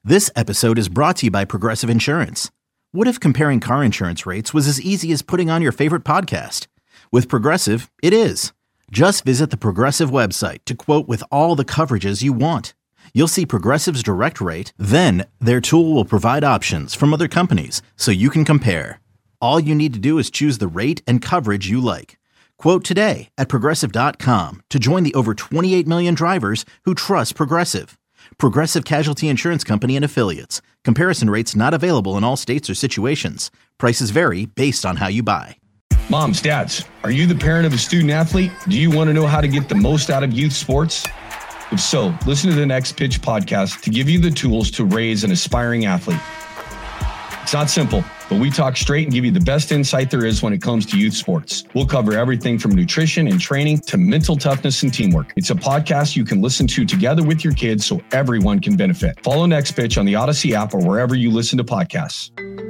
This episode is brought to you by Progressive Insurance. What if comparing car insurance rates was as easy as putting on your favorite podcast? With Progressive, it is. Just visit the Progressive website to quote with all the coverages you want. You'll see Progressive's direct rate, then their tool will provide options from other companies so you can compare. All you need to do is choose the rate and coverage you like. Quote today at Progressive.com to join the over 28 million drivers who trust Progressive. Progressive Casualty Insurance Company and Affiliates. Comparison rates not available in all states or situations. Prices vary based on how you buy. Moms, dads, are you the parent of a student athlete? Do you want to know how to get the most out of youth sports? If so, listen to the Next Pitch podcast to give you the tools to raise an aspiring athlete. It's not simple, but we talk straight and give you the best insight there is when it comes to youth sports. We'll cover everything from nutrition and training to mental toughness and teamwork. It's a podcast you can listen to together with your kids so everyone can benefit. Follow Next Pitch on the Odyssey app or wherever you listen to podcasts.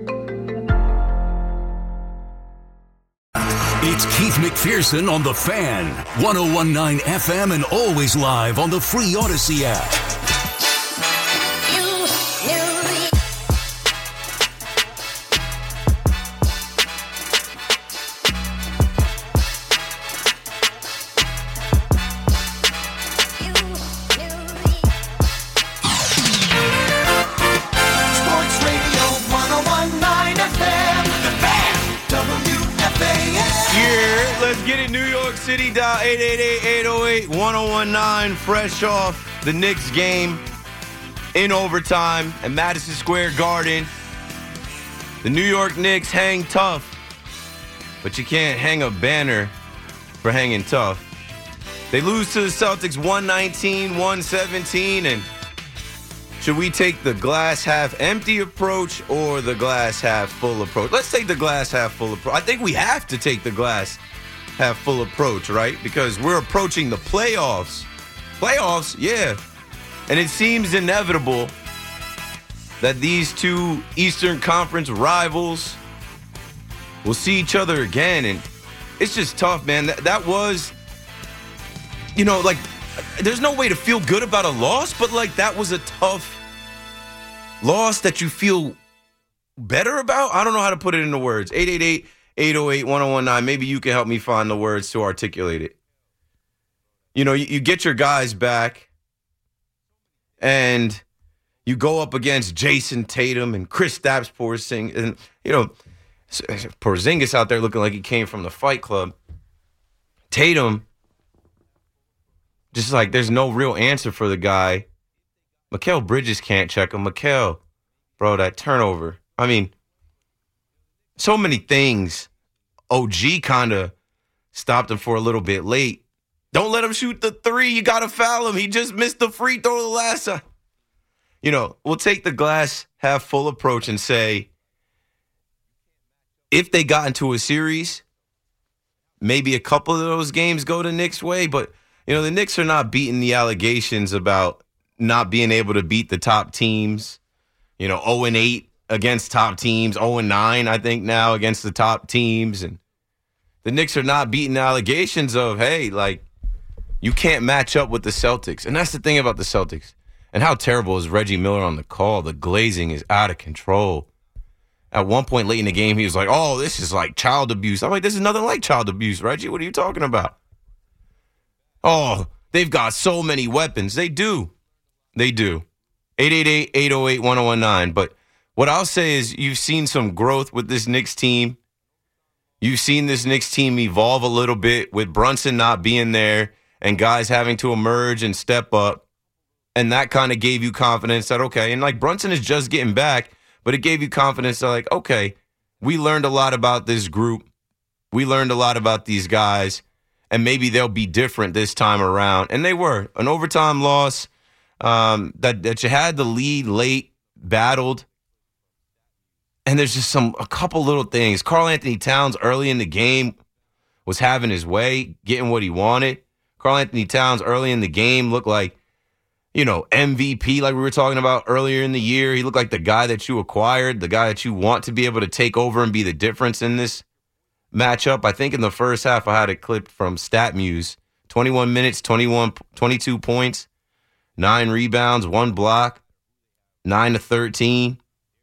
It's Keith McPherson on The Fan, 101.9 FM and always live on the free Odyssey app. City dial 888-808-1019, fresh off the Knicks game in overtime at Madison Square Garden. The New York Knicks hang tough, but you can't hang a banner for hanging tough. They lose to the Celtics 119-117, and should we take the glass half empty approach or the glass half full approach? Let's take the glass half full approach. I think we have to take the glass half full approach, right? Because we're approaching the playoffs. Playoffs, yeah. And it seems inevitable that these two Eastern Conference rivals will see each other again. And it's just tough, man. That was, you know, like, there's no way to feel good about a loss, but, like, that was a tough loss that you feel better about. I don't know how to put it into words. 888-808-1019. Maybe you can help me find the words to articulate it. You know, you get your guys back and you go up against Jason Tatum and Kristaps Porzingis. And, you know, Porzingis out there looking like he came from the Fight Club. Tatum, just like there's no real answer for the guy. Mikal Bridges can't check him. Mikal, bro, that turnover. I mean, so many things. OG kind of stopped him for a little bit late. Don't let him shoot the three. You got to foul him. He just missed the free throw the last time. You know, we'll take the glass half full approach and say, if they got into a series, maybe a couple of those games go the Knicks' way. But, you know, the Knicks are not beating the allegations about not being able to beat the top teams. You know, 0-8. Against top teams, 0-9, I think, now against the top teams. And the Knicks are not beating allegations of, hey, like, you can't match up with the Celtics. And that's the thing about the Celtics. And how terrible is Reggie Miller on the call? The glazing is out of control. At one point late in the game, he was like, oh, this is like child abuse. I'm like, this is nothing like child abuse, Reggie. What are you talking about? Oh, they've got so many weapons. They do. They do. 888-808-1019. But what I'll say is you've seen some growth with this Knicks team. You've seen this Knicks team evolve a little bit with Brunson not being there and guys having to emerge and step up. And that kind of gave you confidence that, okay, and like Brunson is just getting back, but it gave you confidence that, like, okay, we learned a lot about this group. We learned a lot about these guys, and maybe they'll be different this time around. And they were. An overtime loss that you had the lead late, battled. And there's just a couple little things. Karl Anthony Towns early in the game was having his way, getting what he wanted. Karl Anthony Towns early in the game looked like, you know, MVP like we were talking about earlier in the year. He looked like the guy that you acquired, the guy that you want to be able to take over and be the difference in this matchup. I think in the first half I had it clipped from StatMuse. 21 minutes, 22 points, 9 rebounds, 1 block. 9-13.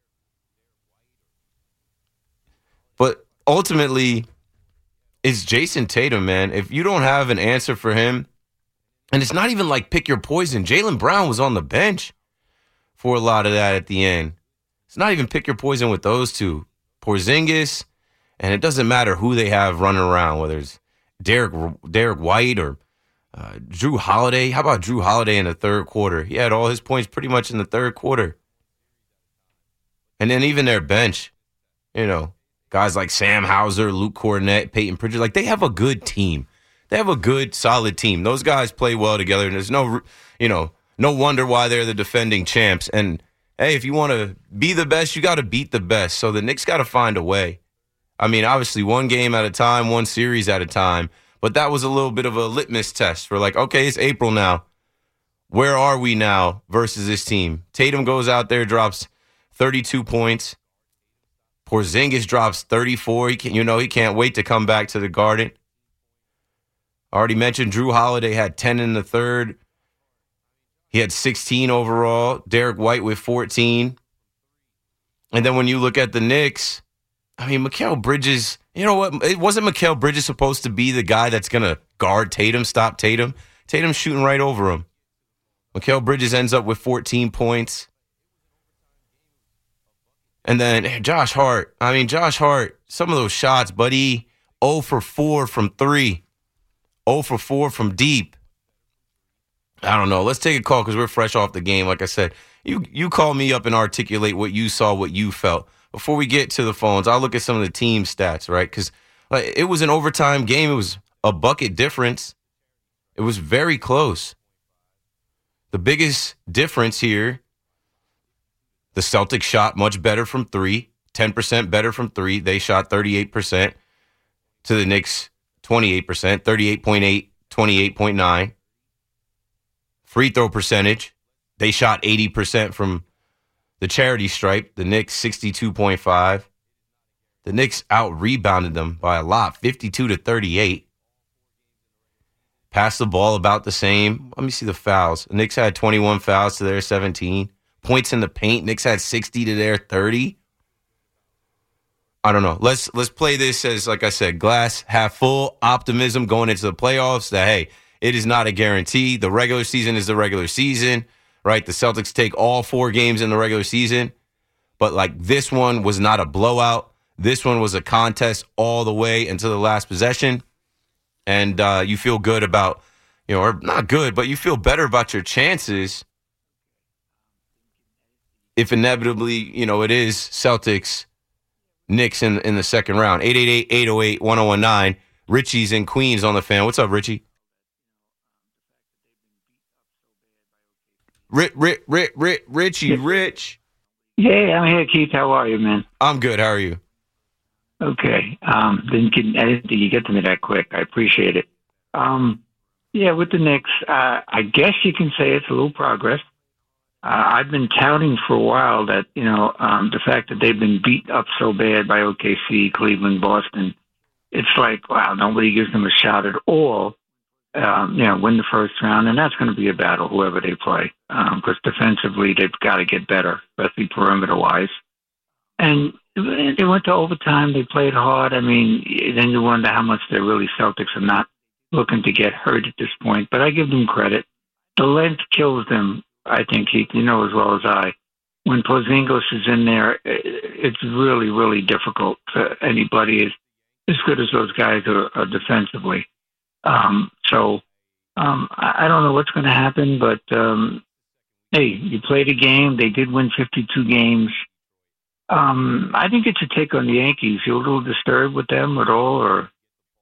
But ultimately, it's Jason Tatum, man. If you don't have an answer for him, and it's not even like pick your poison. Jaylen Brown was on the bench for a lot of that at the end. It's not even pick your poison with those two. Porzingis, and it doesn't matter who they have running around, whether it's Derek White or Drew Holiday. How about Drew Holiday in the third quarter? He had all his points pretty much in the third quarter. And then even their bench, guys like Sam Hauser, Luke Cornett, Peyton Pritchard, like they have a good team. They have a good, solid team. Those guys play well together, and there's no wonder why they're the defending champs. And, hey, if you want to be the best, you got to beat the best. So the Knicks got to find a way. I mean, obviously, one game at a time, one series at a time. But that was a little bit of a litmus test for like, okay, it's April now. Where are we now versus this team? Tatum goes out there, drops 32 points. Porzingis drops 34. He can't wait to come back to the Garden. I already mentioned Drew Holiday had 10 in the third. He had 16 overall. Derek White with 14. And then when you look at the Knicks, I mean, Mikal Bridges, you know what? It wasn't Mikal Bridges supposed to be the guy that's going to guard Tatum, stop Tatum. Tatum's shooting right over him. Mikal Bridges ends up with 14 points. And then Josh Hart. I mean, Josh Hart, some of those shots, buddy, 0 for 4 from 3. 0 for 4 from deep. I don't know. Let's take a call because we're fresh off the game. Like I said, you call me up and articulate what you saw, what you felt. Before we get to the phones, I'll look at some of the team stats, right? Because it was an overtime game. It was a bucket difference. It was very close. The biggest difference here, the Celtics shot much better from 3, 10% better from 3. They shot 38% to the Knicks, 28%, 38.8, 28.9. Free throw percentage, they shot 80% from the charity stripe. The Knicks, 62.5. The Knicks out-rebounded them by a lot, 52-38. Passed the ball about the same. Let me see the fouls. The Knicks had 21 fouls to their 17. Points in the paint, Knicks had 60 to their 30. I don't know. Let's play this as, like I said, glass half full, optimism going into the playoffs that, hey, it is not a guarantee. The regular season is the regular season, right? The Celtics take all 4 games in the regular season. But, like, this one was not a blowout. This one was a contest all the way until the last possession. And you feel good about, or not good, but you feel better about your chances if inevitably, it is Celtics, Knicks in the second round. 888-808-1019. Richie's in Queens on the Fan. What's up, Richie? Richie, Rich. Yeah, I'm here, Keith. How are you, man? I'm good. How are you? Okay. I didn't think you get to me that quick. I appreciate it. Yeah, with the Knicks, I guess you can say it's a little progress. I've been touting for a while that, the fact that they've been beat up so bad by OKC, Cleveland, Boston, it's like, wow, nobody gives them a shot at all. Win the first round, and that's going to be a battle, whoever they play, because defensively they've got to get better, especially perimeter-wise. And they went to overtime. They played hard. I mean, then you wonder how much they're really Celtics are not looking to get hurt at this point. But I give them credit. The length kills them, I think, Keith, as well as I. When Porzingis is in there, it's really, really difficult for anybody as good as those guys are defensively. I don't know what's going to happen, but hey, you played a game. They did win 52 games. I think it's a take on the Yankees. You a little disturbed with them at all, or?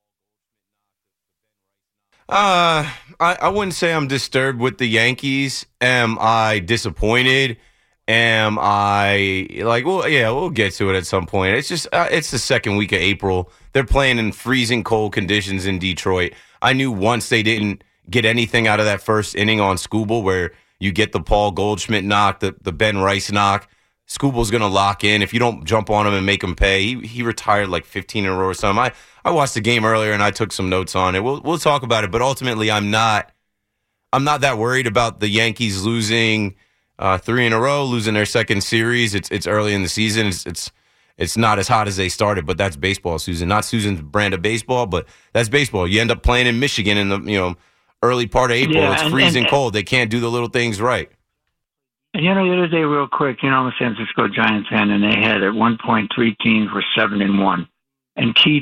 I wouldn't say I'm disturbed with the Yankees. Am I disappointed? Am I like, well, yeah, we'll get to it at some point. It's just, it's the second week of April. They're playing in freezing cold conditions in Detroit. I knew once they didn't get anything out of that first inning on Skubal, where you get the Paul Goldschmidt knock, the Ben Rice knock, Skubal's going to lock in. If you don't jump on him and make him pay, he retired like 15 in a row or something. I watched the game earlier and I took some notes on it. We'll talk about it, but ultimately I'm not that worried about the Yankees losing 3 in a row, losing their second series. It's early in the season. It's not as hot as they started, but that's baseball, Susan. Not Susan's brand of baseball, but that's baseball. You end up playing in Michigan in the early part of April. It's freezing cold. They can't do the little things right. And the other day, real quick, I'm a San Francisco Giants fan, and they had at one point 3 teams were 7-1. And Keith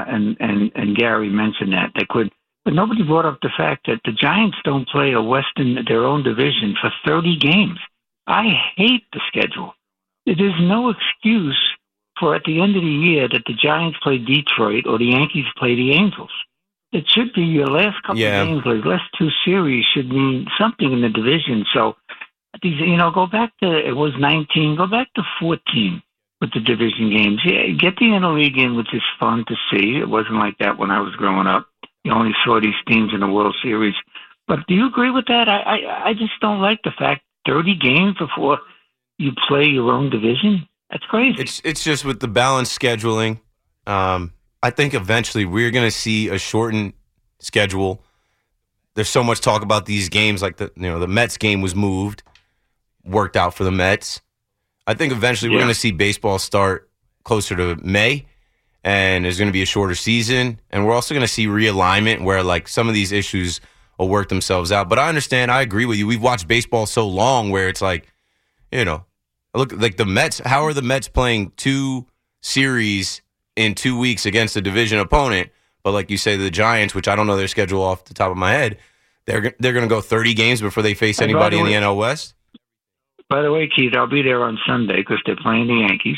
and Gary mentioned that they could, but nobody brought up the fact that the Giants don't play their own division for 30 games. I hate the schedule. There's no excuse for at the end of the year that the Giants play Detroit or the Yankees play the Angels. It should be your last couple of games, or last 2 series should mean something in the division. So these, go back to, it was 19, go back to 14 with the division games. Yeah, get the interleague in, which is fun to see. It wasn't like that when I was growing up. You only saw these teams in the World Series. But do you agree with that? I just don't like the fact 30 games before you play your own division. That's crazy. It's just with the balanced scheduling. I think eventually we're going to see a shortened schedule. There's so much talk about these games, like the Mets game was moved, worked out for the Mets. I think eventually we're going to see baseball start closer to May, and there's going to be a shorter season, and we're also going to see realignment where like some of these issues will work themselves out. But I understand, I agree with you. We've watched baseball so long where it's like, look, like the Mets, how are the Mets playing 2 series in 2 weeks against a division opponent? But like you say, the Giants, which I don't know their schedule off the top of my head, they're going to go 30 games before they face anybody in the NL West. By the way, Keith, I'll be there on Sunday because they're playing the Yankees.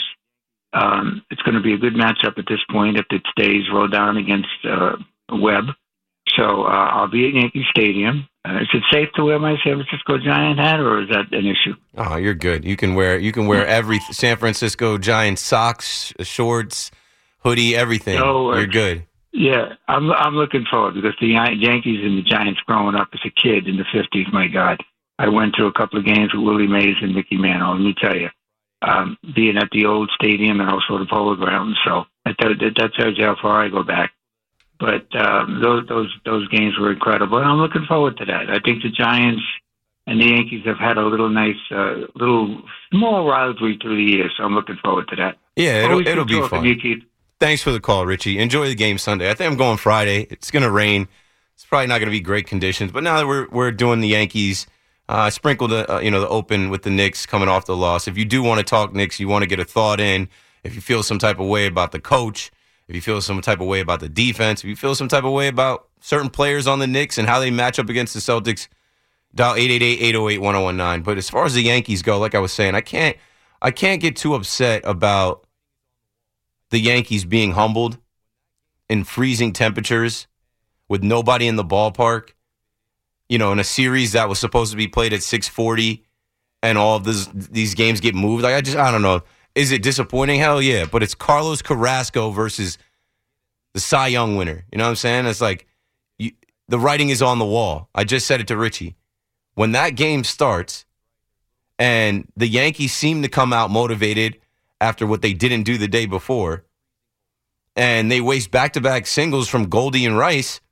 It's going to be a good matchup at this point if it stays Rodon against Webb. So I'll be at Yankee Stadium. Is it safe to wear my San Francisco Giant hat, or is that an issue? Oh, you're good. You can wear every San Francisco Giant socks, shorts, hoodie, everything. You're good. Yeah, I'm looking forward because the Yankees and the Giants growing up as a kid in the 50s, my God. I went to a couple of games with Willie Mays and Mickey Mantle. Let me tell you, being at the old stadium and also the Polo Grounds, so that tells you how far I go back. But those games were incredible, and I'm looking forward to that. I think the Giants and the Yankees have had a little nice, little small rivalry through the years, so I'm looking forward to that. Yeah, it'll be fun. Thanks for the call, Richie. Enjoy the game Sunday. I think I'm going Friday. It's going to rain. It's probably not going to be great conditions, but now that we're doing the Yankees. Sprinkled the open with the Knicks coming off the loss. If you do want to talk Knicks, you want to get a thought in. If you feel some type of way about the coach, if you feel some type of way about the defense, if you feel some type of way about certain players on the Knicks and how they match up against the Celtics, dial 888-808-1019. But as far as the Yankees go, like I was saying, I can't get too upset about the Yankees being humbled in freezing temperatures with nobody in the ballpark. In a series that was supposed to be played at 6:40 and all of these games get moved. Like I don't know. Is it disappointing? Hell yeah. But it's Carlos Carrasco versus the Cy Young winner. You know what I'm saying? It's like the writing is on the wall. I just said it to Richie. When that game starts and the Yankees seem to come out motivated after what they didn't do the day before, and they waste back-to-back singles from Goldie and Rice,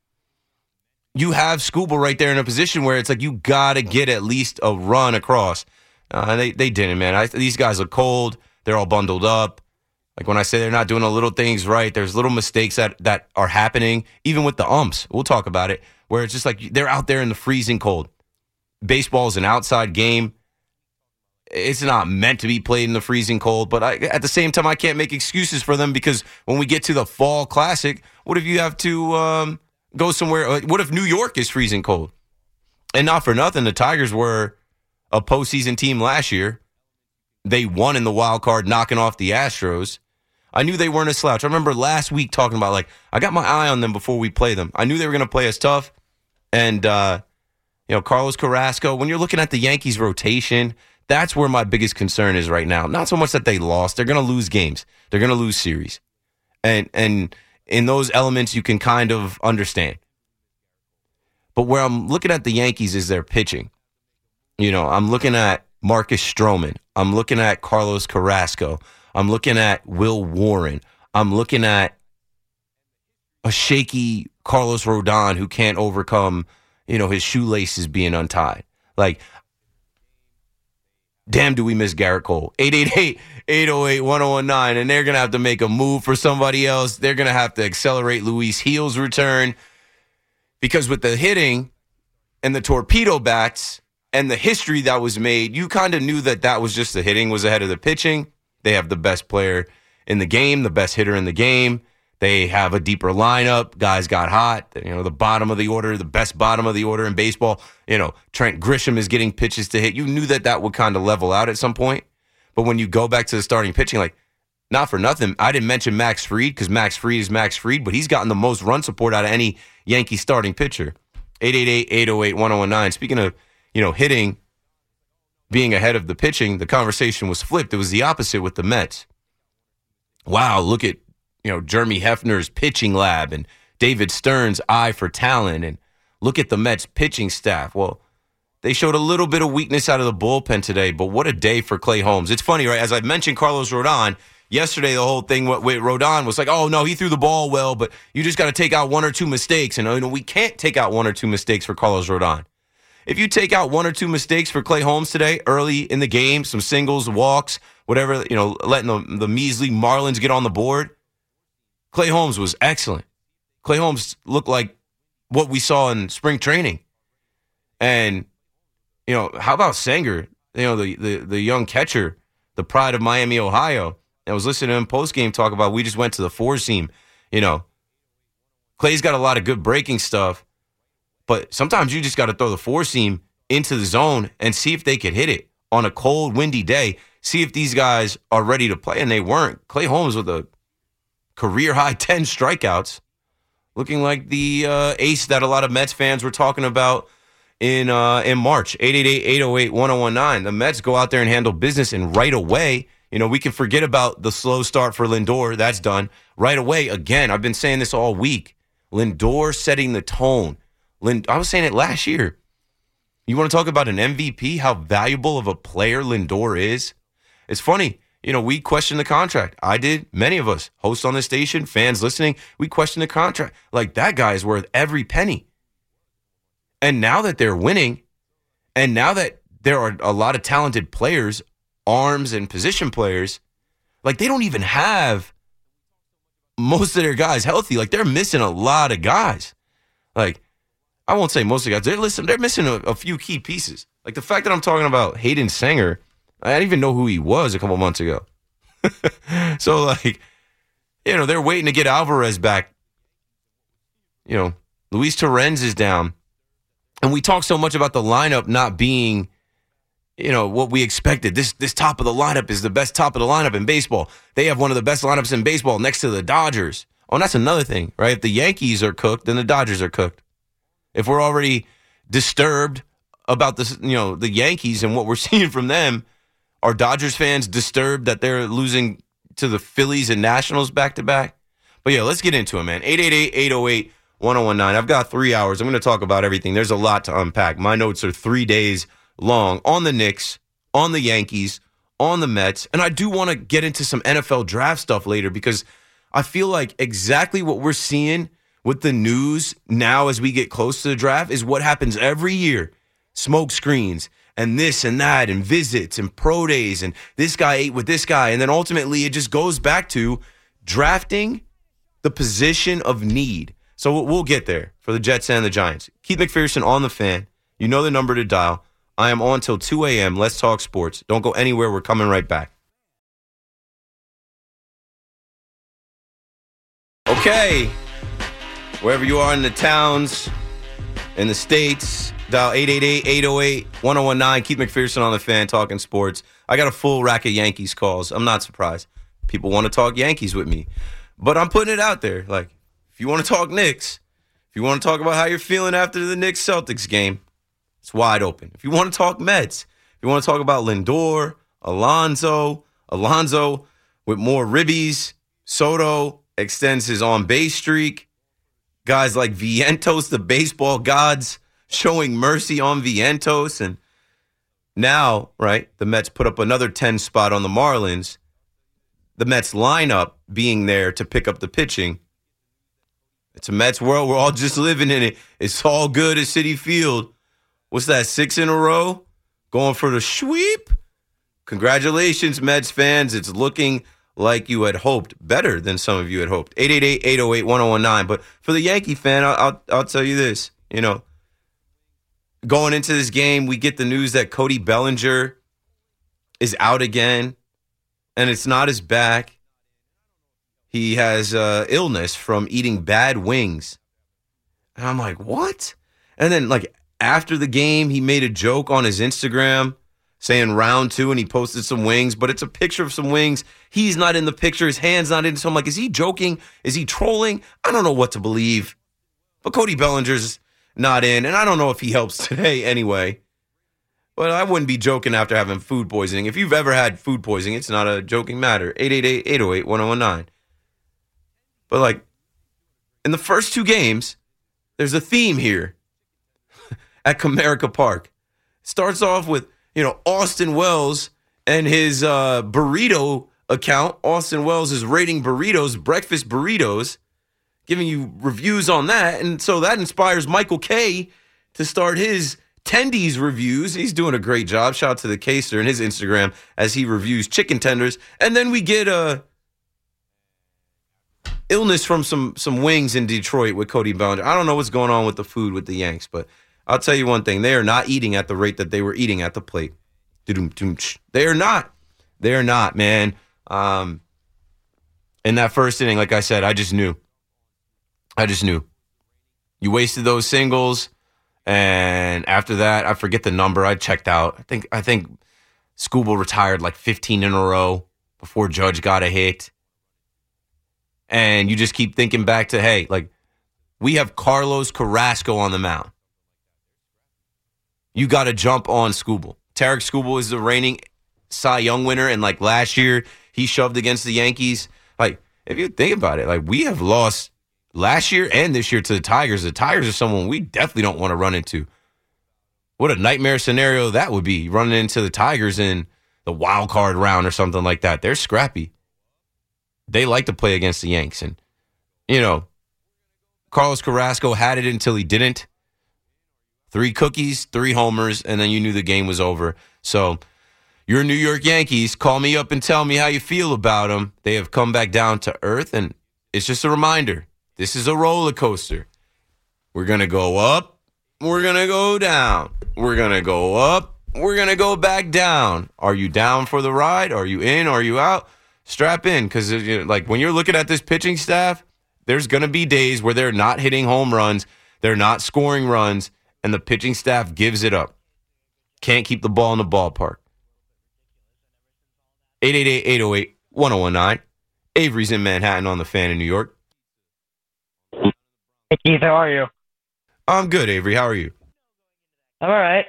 you have Skubal right there in a position where it's like you got to get at least a run across. They didn't, man. These guys are cold. They're all bundled up. Like when I say they're not doing the little things right, there's little mistakes that are happening, even with the umps. We'll talk about it, where it's just like they're out there in the freezing cold. Baseball is an outside game. It's not meant to be played in the freezing cold, but at the same time, I can't make excuses for them because when we get to the Fall Classic, what if you have to go somewhere? What if New York is freezing cold? And not for nothing, the Tigers were a postseason team last year. They won in the wild card, knocking off the Astros. I knew they weren't a slouch. I remember last week talking about, like, I got my eye on them before we play them. I knew they were going to play us tough. And, Carlos Carrasco, when you're looking at the Yankees rotation, that's where my biggest concern is right now. Not so much that they lost. They're going to lose games. They're going to lose series. And in those elements, you can kind of understand. But where I'm looking at the Yankees is their pitching. I'm looking at Marcus Stroman. I'm looking at Carlos Carrasco. I'm looking at Will Warren. I'm looking at a shaky Carlos Rodon who can't overcome, his shoelaces being untied. Like, damn, do we miss Garrett Cole. 888-808-1019, and they're going to have to make a move for somebody else. They're going to have to accelerate Luis Gil's return, because with the hitting and the torpedo bats and the history that was made, you kind of knew that was just the hitting was ahead of the pitching. They have the best player in the game, the best hitter in the game. They have a deeper lineup. Guys got hot. The bottom of the order, the best bottom of the order in baseball. Trent Grisham is getting pitches to hit. You knew that would kind of level out at some point. But when you go back to the starting pitching, like, not for nothing, I didn't mention Max Fried because Max Fried is Max Fried, but he's gotten the most run support out of any Yankee starting pitcher. 888-808-1019. Speaking of, hitting, being ahead of the pitching, the conversation was flipped. It was the opposite with the Mets. Wow, look at Jeremy Hefner's pitching lab and David Stern's eye for talent, and look at the Mets pitching staff. Well, they showed a little bit of weakness out of the bullpen today, but what a day for Clay Holmes. It's funny, right? As I mentioned Carlos Rodon, yesterday the whole thing with Rodon was like, oh, no, he threw the ball well, but you just got to take out one or two mistakes. And we can't take out one or two mistakes for Carlos Rodon. If you take out one or two mistakes for Clay Holmes today, early in the game, some singles, walks, whatever, letting the measly Marlins get on the board, Clay Holmes was excellent. Clay Holmes looked like what we saw in spring training. And, how about Sanger, the young catcher, the pride of Miami, Ohio? I was listening to him post-game talk about we just went to the four-seam. Clay's got a lot of good breaking stuff, but sometimes you just got to throw the four-seam into the zone and see if they could hit it on a cold, windy day. See if these guys are ready to play, and they weren't. Clay Holmes with a career-high 10 strikeouts, looking like the ace that a lot of Mets fans were talking about in March. 888-808-1019. The Mets go out there and handle business, and right away, we can forget about the slow start for Lindor. That's done. Right away, again, I've been saying this all week, Lindor setting the tone. I was saying it last year. You want to talk about an MVP, how valuable of a player Lindor is? It's funny. We questioned the contract. I did. Many of us, hosts on the station, fans listening, we questioned the contract. Like, that guy is worth every penny. And now that they're winning, and now that there are a lot of talented players, arms and position players, like, they don't even have most of their guys healthy. Like, they're missing a lot of guys. Like, I won't say most of the guys. They're missing a few key pieces. Like, the fact that I'm talking about Hayden Sanger, I didn't even know who he was a couple months ago. So, like, they're waiting to get Alvarez back. Luis Torrens is down. And we talk so much about the lineup not being, what we expected. This top of the lineup is the best top of the lineup in baseball. They have one of the best lineups in baseball next to the Dodgers. Oh, and that's another thing, right? If the Yankees are cooked, then the Dodgers are cooked. If we're already disturbed about this, the Yankees and what we're seeing from them, are Dodgers fans disturbed that they're losing to the Phillies and Nationals back-to-back? But, yeah, let's get into it, man. 888-808-1019. I've got 3 hours. I'm going to talk about everything. There's a lot to unpack. My notes are 3 days long on the Knicks, on the Yankees, on the Mets. And I do want to get into some NFL draft stuff later because I feel like exactly what we're seeing with the news now as we get close to the draft is what happens every year. Smoke screens and this and that and visits and pro days and this guy ate with this guy. And then ultimately it just goes back to drafting the position of need. So we'll get there for the Jets and the Giants. Keith McPherson on the Fan. You know the number to dial. I am on till 2 a.m. Let's talk sports. Don't go anywhere. We're coming right back. Okay. Wherever you are in the towns, in the states, dial 888-808-1019. Keith McPherson on the Fan, talking sports. I got a full rack of Yankees calls. I'm not surprised. People want to talk Yankees with me. But I'm putting it out there. Like, if you want to talk Knicks, if you want to talk about how you're feeling after the Knicks-Celtics game, it's wide open. If you want to talk Mets, if you want to talk about Lindor, Alonso with more ribbies, Soto extends his on-base streak, guys like Vientos, the baseball gods, showing mercy on Vientos. And now, right, the Mets put up another 10 spot on the Marlins. The Mets lineup being there to pick up the pitching. It's a Mets world. We're all just living in it. It's all good at Citi Field. What's that, 6 in a row? Going for the sweep? congratulations, Mets fans. It's looking like you had hoped, better than some of you had hoped. 888-808-1019. But for the Yankee fan, I'll tell you this. Going into this game, we get the news that Cody Bellinger is out again, and it's not his back. He has illness from eating bad wings. And I'm like, what? And then, after the game, he made a joke on his Instagram saying round 2, and he posted some wings, but it's a picture of some wings. He's not in the picture. His hand's not in. So I'm like, is he joking? Is he trolling? I don't know what to believe. But Cody Bellinger's not in, and I don't know if he helps today anyway. But I wouldn't be joking after having food poisoning. If you've ever had food poisoning, it's not a joking matter. 888-808-1019. But, in the first 2 games, there's a theme here at Comerica Park. Starts off with, Austin Wells and his burrito account. Austin Wells is rating burritos, breakfast burritos, giving you reviews on that. And so that inspires Michael K to start his Tendies reviews. He's doing a great job. Shout out to the K-Ster and his Instagram as he reviews chicken tenders. And then we get illness from some wings in Detroit with Cody Bellinger. I don't know what's going on with the food with the Yanks, but I'll tell you one thing. They are not eating at the rate that they were eating at the plate. They are not. They are not, man. In that first inning, like I said, I just knew. You wasted those singles, and after that, I forget the number. I checked out. I think Skubal retired 15 in a row before Judge got a hit. And you just keep thinking back to, hey, we have Carlos Carrasco on the mound. You got to jump on Skubal. Tarek Skubal is the reigning Cy Young winner, and last year, he shoved against the Yankees. If you think about it, we have lost last year and this year to the Tigers. The Tigers are someone we definitely don't want to run into. What a nightmare scenario that would be, running into the Tigers in the wild card round or something like that. They're scrappy. They like to play against the Yanks. And, Carlos Carrasco had it until he didn't. 3 cookies, 3 homers, and then you knew the game was over. So, your New York Yankees, call me up and tell me how you feel about them. They have come back down to earth, and it's just a reminder. This is a roller coaster. We're going to go up. We're going to go down. We're going to go up. We're going to go back down. Are you down for the ride? Are you in? Are you out? Strap in, because when you're looking at this pitching staff, there's going to be days where they're not hitting home runs, they're not scoring runs, and the pitching staff gives it up. Can't keep the ball in the ballpark. 888-808-1019. Avery's in Manhattan on the Fan in New York. Hey, Keith, how are you? I'm good, Avery. How are you? I'm all right.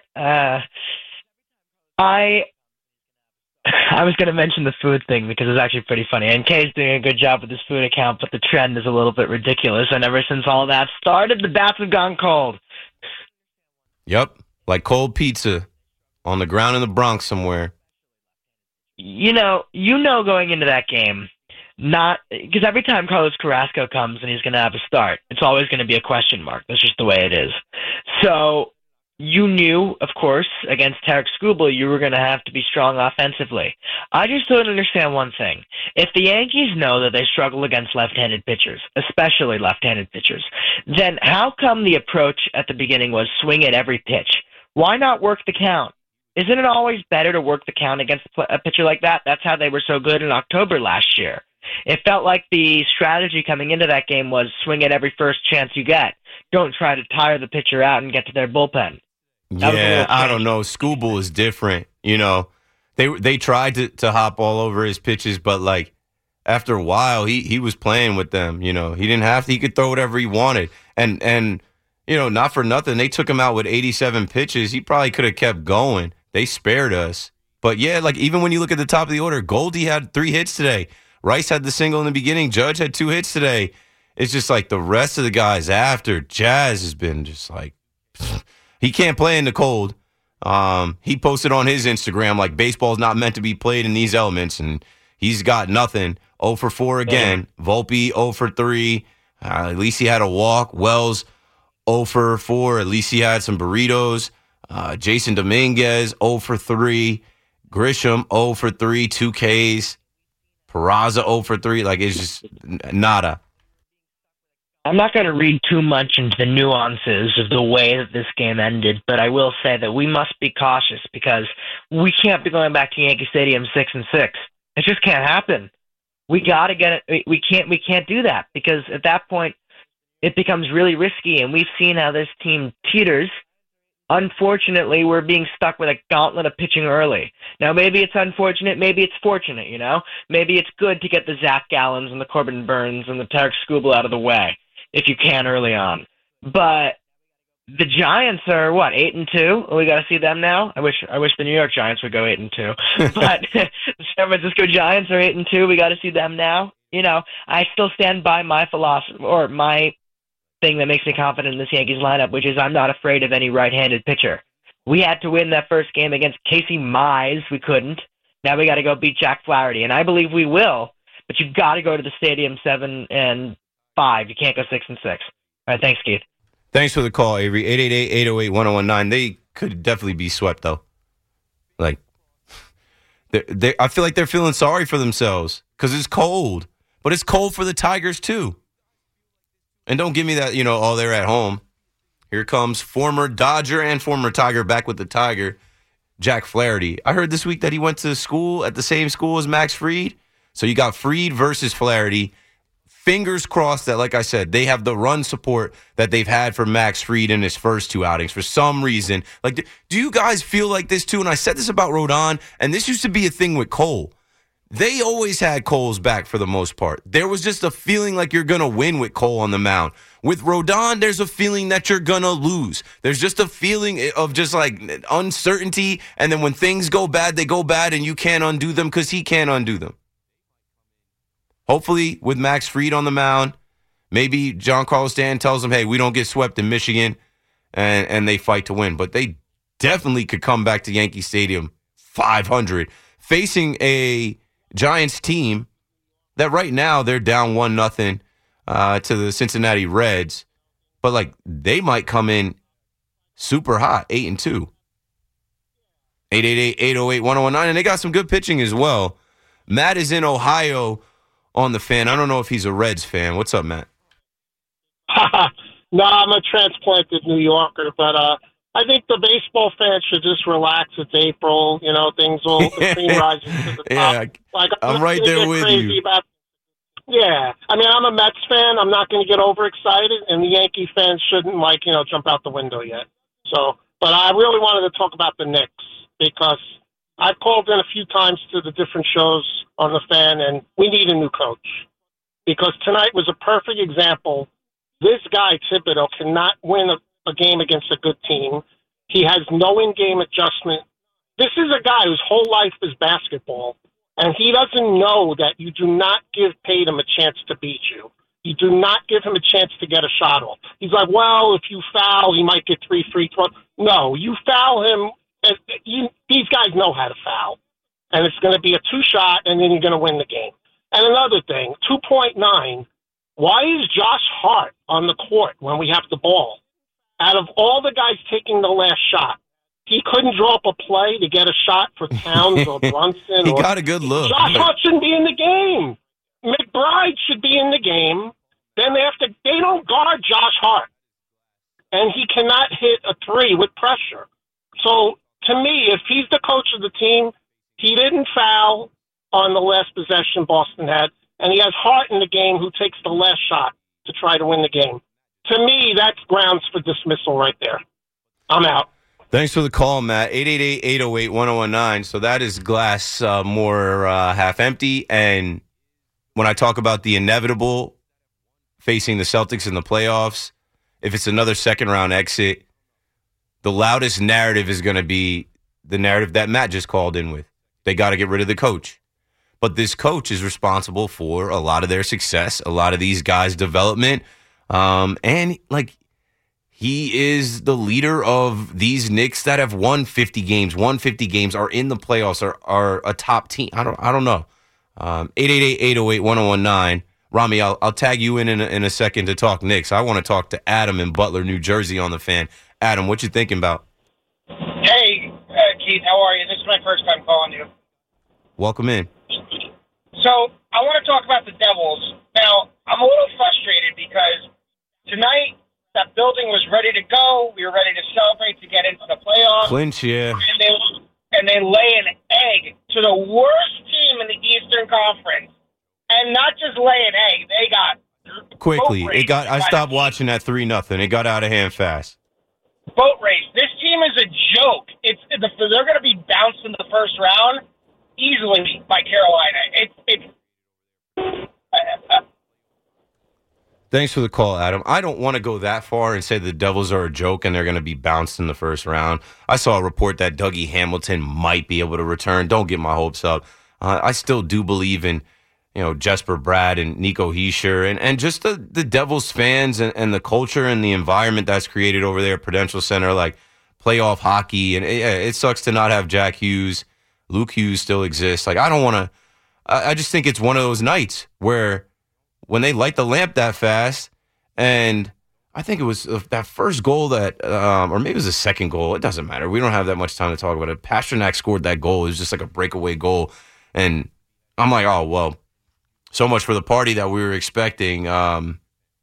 I was going to mention the food thing because it's actually pretty funny. And Kay's doing a good job with his food account, but the trend is a little bit ridiculous. And ever since all that started, the bats have gone cold. Yep, like cold pizza on the ground in the Bronx somewhere. Going into that game, not because every time Carlos Carrasco comes and he's going to have a start, it's always going to be a question mark. That's just the way it is. So you knew, of course, against Tarek Skubal, you were going to have to be strong offensively. I just don't understand one thing. If the Yankees know that they struggle against left-handed pitchers, especially left-handed pitchers, then how come the approach at the beginning was swing at every pitch? Why not work the count? Isn't it always better to work the count against a pitcher like that? That's how they were so good in October last year. It felt like the strategy coming into that game was swing at every first chance you get. Don't try to tire the pitcher out and get to their bullpen. Yeah, I don't know. Skubal is different. They tried to hop all over his pitches, but after a while, he was playing with them. He didn't have to. He could throw whatever he wanted. And not for nothing, they took him out with 87 pitches. He probably could have kept going. They spared us. But yeah, even when you look at the top of the order, Goldie had 3 hits today. Rice had the single in the beginning. Judge had 2 hits today. It's just the rest of the guys after. Jazz has been just he can't play in the cold. He posted on his Instagram baseball's not meant to be played in these elements, and he's got nothing. 0 for 4 again. Yeah. Volpe 0 for 3. At least he had a walk. Wells 0 for 4. At least he had some burritos. Jason Dominguez 0 for 3. Grisham 0 for 3, 2 Ks. Peraza 0 for 3. Like, it's just nada. I'm not going to read too much into the nuances of the way that this game ended, but I will say that we must be cautious because we can't be going back to Yankee Stadium 6-6. It just can't happen. We got to get it. We can't do that because at that point it becomes really risky, and we've seen how this team teeters. Unfortunately, we're being stuck with a gauntlet of pitching early. Now, maybe it's unfortunate, maybe it's fortunate, you know? Maybe it's good to get the Zach Gallens and the Corbin Burns and the Tarek Skubal out of the way if you can early on. But the Giants are, 8-2? We got to see them now? I wish the New York Giants would go 8-2. But the San Francisco Giants are 8-2. We got to see them now. You know, I still stand by my philosophy, or my thing that makes me confident in this Yankees lineup, which is I'm not afraid of any right-handed pitcher. We had to win that first game against Casey Mize. We couldn't. Now we got to go beat Jack Flaherty, and I believe we will. But you've got to go to the stadium 7-5. You can't go 6-6. All right, thanks, Keith. Thanks for the call, Avery. 888-808-1019. They could definitely be swept, though. Like, I feel like they're feeling sorry for themselves because it's cold. But it's cold for the Tigers, too. And don't give me that, they're at home. Here comes former Dodger and former Tiger back with the Tiger, Jack Flaherty. I heard this week that he went to school at the same school as Max Fried. So you got Fried versus Flaherty. Fingers crossed that, like I said, they have the run support that they've had for Max Fried in his first two outings for some reason. Like, do you guys feel like this too? And I said this about Rodon, and this used to be a thing with Cole. They always had Cole's back for the most part. There was just a feeling like you're going to win with Cole on the mound. With Rodon, there's a feeling that you're going to lose. There's just a feeling of just like uncertainty. And then when things go bad, they go bad and you can't undo them because he can't undo them. Hopefully with Max Fried on the mound, maybe Giancarlo Stanton tells them, hey, we don't get swept in Michigan and they fight to win. But they definitely could come back to Yankee Stadium 500 facing a Giants team that right now they're down 1-0 to the Cincinnati Reds, but like they might come in super hot, 8-2. 888-808-1019, and they got some good pitching as well. Matt is in Ohio on the Fan. I don't know if he's a Reds fan. What's up, Matt? No, I'm a transplanted New Yorker, but I think the baseball fans should just relax. It's April, things will the cream rises to the top. Yeah, like, I'm right there with you. Yeah, I mean, I'm a Mets fan. I'm not going to get overexcited, and the Yankee fans shouldn't jump out the window yet. So, but I really wanted to talk about the Knicks because I've called in a few times to the different shows on the Fan, and we need a new coach because tonight was a perfect example. This guy Thibodeau cannot win a game against a good team. He has no in-game adjustment. This is a guy whose whole life is basketball, and he doesn't know that you do not give Tatum a chance to beat you. You do not give him a chance to get a shot off. He's like, well, if you foul, he might get 3 free throws. No, you foul him. These guys know how to foul, and it's going to be a 2-shot, and then you're going to win the game. And another thing, 2.9, why is Josh Hart on the court when we have the ball? Out of all the guys taking the last shot, he couldn't draw up a play to get a shot for Towns or Brunson. He got a good look. Josh Hart shouldn't be in the game. McBride should be in the game. Then they don't guard Josh Hart. And he cannot hit a 3 with pressure. So, to me, if he's the coach of the team, he didn't foul on the last possession Boston had, and he has Hart in the game who takes the last shot to try to win the game. To me, that's grounds for dismissal right there. I'm out. Thanks for the call, Matt. 888-808-1019. So that is glass more half empty. And when I talk about the inevitable facing the Celtics in the playoffs, if it's another second-round exit, the loudest narrative is going to be the narrative that Matt just called in with. They got to get rid of the coach. But this coach is responsible for a lot of their success, a lot of these guys' development. And he is the leader of these Knicks that have won 50 games, are in the playoffs, are a top team. I don't know. 888-808-1019. Rami, I'll tag you in a second to talk Knicks. I want to talk to Adam in Butler, New Jersey on the Fan. Adam, what you thinking about? Hey, Keith, How are you? This is my first time calling you. Welcome in. So I want to talk about the Devils. Now, I'm a little frustrated because tonight that building was ready to go. We were ready to celebrate to get into the playoffs. Clinch, yeah. And they lay an egg to the worst team in the Eastern Conference. And not just lay an egg, they got Quickly. boat race. I stopped watching at 3-0. It got out of hand fast. Boat race. This team is a joke. They're going to be bounced in the first round easily by Carolina. Thanks for the call, Adam. I don't want to go that far and say the Devils are a joke and they're going to be bounced in the first round. I saw a report that Dougie Hamilton might be able to return. Don't get my hopes up. I still do believe in, Jesper Bratt and Nico Hischier and just the Devils fans and the culture and the environment that's created over there at Prudential Center, like playoff hockey. And it sucks to not have Jack Hughes. Luke Hughes still exists. Like, I don't want to. I just think it's one of those nights where when they light the lamp that fast, and I think it was that first goal that, or maybe it was the second goal. It doesn't matter. We don't have that much time to talk about it. Pasternak scored that goal. It was just like a breakaway goal. And I'm like, oh, well, so much for the party that we were expecting. So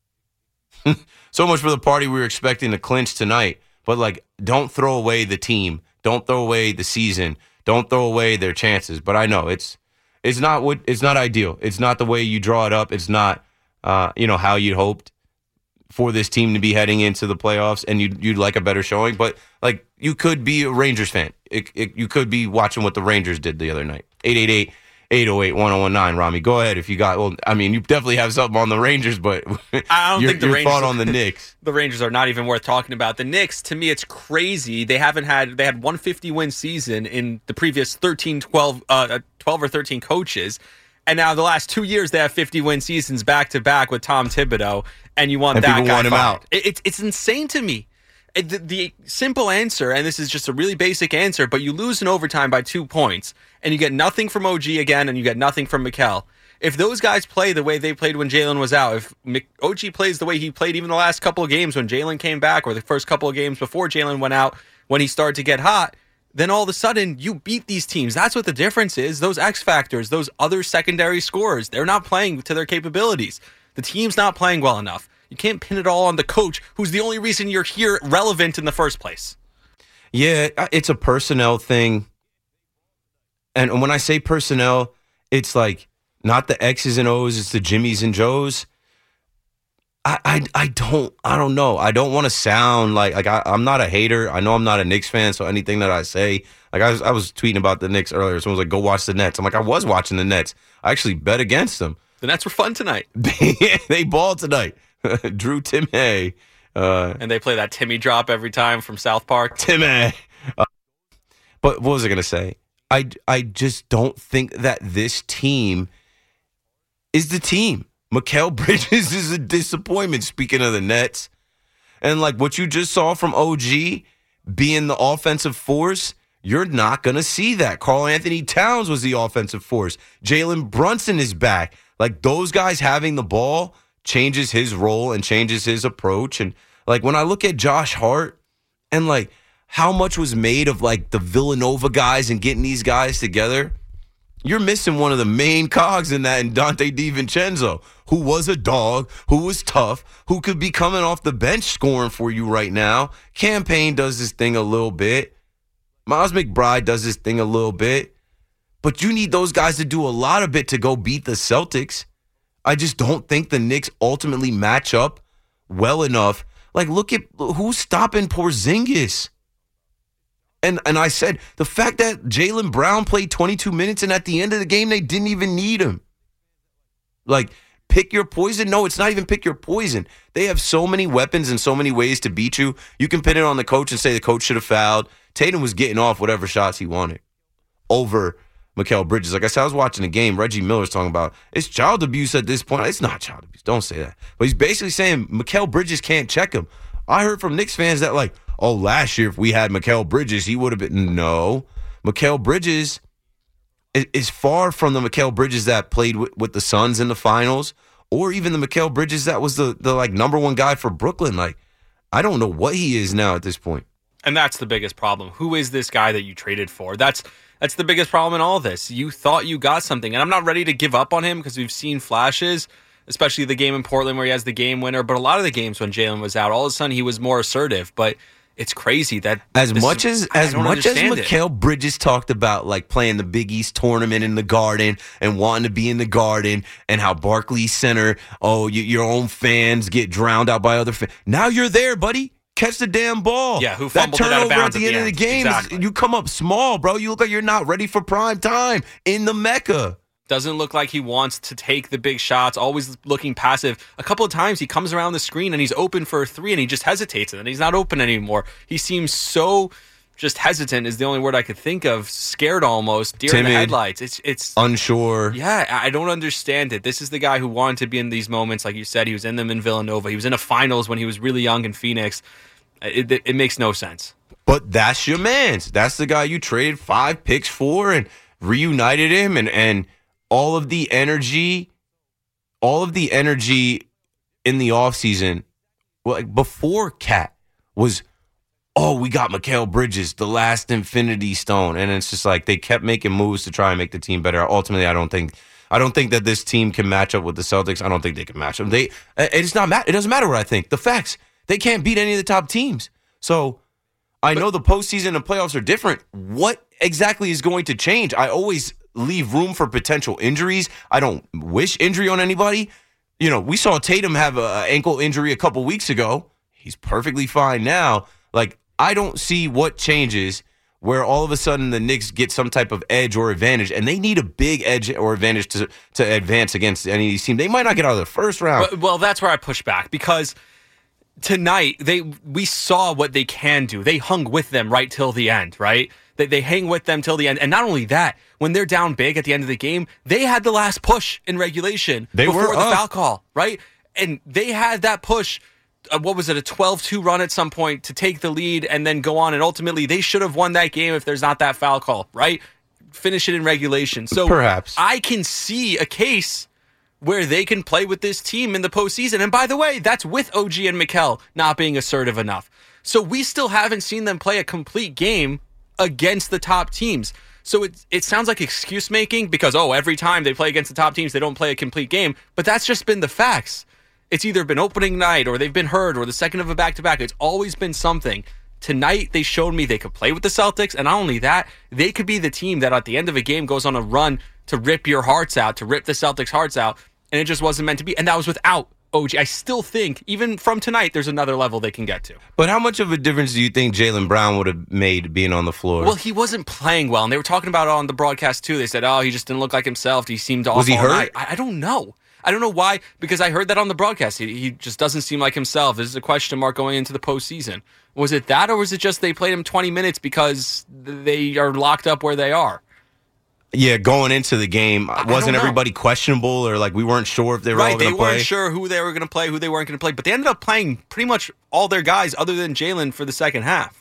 much for the party we were expecting to clinch tonight. But, like, don't throw away the team. Don't throw away the season. Don't throw away their chances. But I know it's not ideal. It's not the way you draw it up. It's not, how you'd hoped for this team to be heading into the playoffs, and you'd like a better showing. But, like, you could be a Rangers fan. You could be watching what the Rangers did the other night. 888-808-1019. Rami, go ahead if you got. Well, I mean, you definitely have something on the Rangers, but I don't think the Rangers thought on the Knicks. The Rangers are not even worth talking about. The Knicks, to me, it's crazy. They had 150 win season in the previous 12 or 13 coaches. And now the last 2 years, they have 50-win seasons back-to-back with Tom Thibodeau, and you want that guy want him out. It's insane to me. The simple answer, and this is just a really basic answer, but you lose in overtime by 2 points, and you get nothing from OG again, and you get nothing from Mikal. If those guys play the way they played when Jalen was out, if OG plays the way he played even the last couple of games when Jalen came back, or the first couple of games before Jalen went out, when he started to get hot, then all of a sudden you beat these teams. That's what the difference is. Those X factors, those other secondary scorers, they're not playing to their capabilities. The team's not playing well enough. You can't pin it all on the coach, who's the only reason you're here relevant in the first place. Yeah, it's a personnel thing. And when I say personnel, it's like not the X's and O's, it's the Jimmys and Joes. I don't know. I don't want to sound like I'm not a hater. I know I'm not a Knicks fan, so anything that I say, like I was tweeting about the Knicks earlier. Someone was like, go watch the Nets. I'm like, I was watching the Nets. I actually bet against them. The Nets were fun tonight. They balled tonight. Drew Timme. And they play that Timmy drop every time from South Park. Timme. But what was I going to say? I just don't think that this team is the team. Mikal Bridges is a disappointment, speaking of the Nets. And like what you just saw from OG being the offensive force, you're not going to see that. Karl-Anthony Towns was the offensive force. Jalen Brunson is back. Like those guys having the ball changes his role and changes his approach. And like when I look at Josh Hart and like how much was made of like the Villanova guys and getting these guys together, you're missing one of the main cogs in that, in Dante DiVincenzo, who was a dog, who was tough, who could be coming off the bench scoring for you right now. Campaign does this thing a little bit. Miles McBride does this thing a little bit. But you need those guys to do a lot of it to go beat the Celtics. I just don't think the Knicks ultimately match up well enough. Like, look at who's stopping Porzingis. And I said, the fact that Jaylen Brown played 22 minutes and at the end of the game, they didn't even need him. Like, pick your poison? No, it's not even pick your poison. They have so many weapons and so many ways to beat you. You can pin it on the coach and say the coach should have fouled. Tatum was getting off whatever shots he wanted over Mikal Bridges. Like I said, I was watching the game. Reggie Miller's talking about it's child abuse at this point. It's not child abuse. Don't say that. But he's basically saying Mikal Bridges can't check him. I heard from Knicks fans that like, oh, last year if we had Mikal Bridges, he would have been. No. Mikal Bridges is far from the Mikal Bridges that played with the Suns in the finals, or even the Mikal Bridges that was the like number one guy for Brooklyn. Like, I don't know what he is now at this point. And that's the biggest problem. Who is this guy that you traded for? That's the biggest problem in all this. You thought you got something, and I'm not ready to give up on him because we've seen flashes, especially the game in Portland where he has the game winner. But a lot of the games when Jalen was out, all of a sudden he was more assertive. But it's crazy that as much as Mikal Bridges talked about like playing the Big East tournament in the Garden and wanting to be in the Garden, and how Barclays Center, your own fans get drowned out by other fans. Now you're there, buddy. Catch the damn ball. Yeah, who that fumbled it out of turnover bounds at the end of the game? Exactly. You come up small, bro. You look like you're not ready for prime time in the Mecca. Doesn't look like he wants to take the big shots, always looking passive. A couple of times he comes around the screen and he's open for a three and he just hesitates and then he's not open anymore. He seems so just hesitant is the only word I could think of, scared almost, deer in the headlights. It's unsure. Yeah, I don't understand it. This is the guy who wanted to be in these moments. Like you said, he was in them in Villanova. He was in a finals when he was really young in Phoenix. It makes no sense. But that's your man's. That's the guy you traded 5 picks for and reunited him, and all of the energy in the offseason, like before Cat, was, we got Mikal Bridges, the last infinity stone. And it's just like they kept making moves to try and make the team better. Ultimately, I don't think that this team can match up with the Celtics. I don't think they can match them. It doesn't matter what I think. The facts. They can't beat any of the top teams. So I know the postseason and playoffs are different. What exactly is going to change? I always leave room for potential injuries. I don't wish injury on anybody. We saw Tatum have an ankle injury a couple weeks ago. He's perfectly fine now. Like, I don't see what changes where all of a sudden the Knicks get some type of edge or advantage, and they need a big edge or advantage to advance against any of these teams. They might not get out of the first round. Well, that's where I push back, because tonight, we saw what they can do. They hung with them right till the end, right? They hang with them till the end. And not only that, when they're down big at the end of the game, they had the last push in regulation before the foul call, right? And they had that push, a 12-2 run at some point to take the lead and then go on. And ultimately, they should have won that game if there's not that foul call, right? Finish it in regulation. So perhaps I can see a case where they can play with this team in the postseason. And by the way, that's with OG and Mikal not being assertive enough. So we still haven't seen them play a complete game against the top teams. So it sounds like excuse making because, every time they play against the top teams, they don't play a complete game. But that's just been the facts. It's either been opening night or they've been hurt or the second of a back-to-back. It's always been something. Tonight, they showed me they could play with the Celtics. And not only that, they could be the team that at the end of a game goes on a run to rip your hearts out, to rip the Celtics' hearts out, and it just wasn't meant to be. And that was without OG. I still think, even from tonight, there's another level they can get to. But how much of a difference do you think Jaylen Brown would have made being on the floor? Well, he wasn't playing well, and they were talking about it on the broadcast, too. They said, he just didn't look like himself. He seemed off. Was he hurt? I don't know. I don't know why, because I heard that on the broadcast. He just doesn't seem like himself. This is a question mark going into the postseason. Was it that, or was it just they played him 20 minutes because they are locked up where they are? Yeah, going into the game, wasn't everybody questionable, or like we weren't sure if they were all going to play? They weren't sure who they were going to play, who they weren't going to play, but they ended up playing pretty much all their guys other than Jalen for the second half.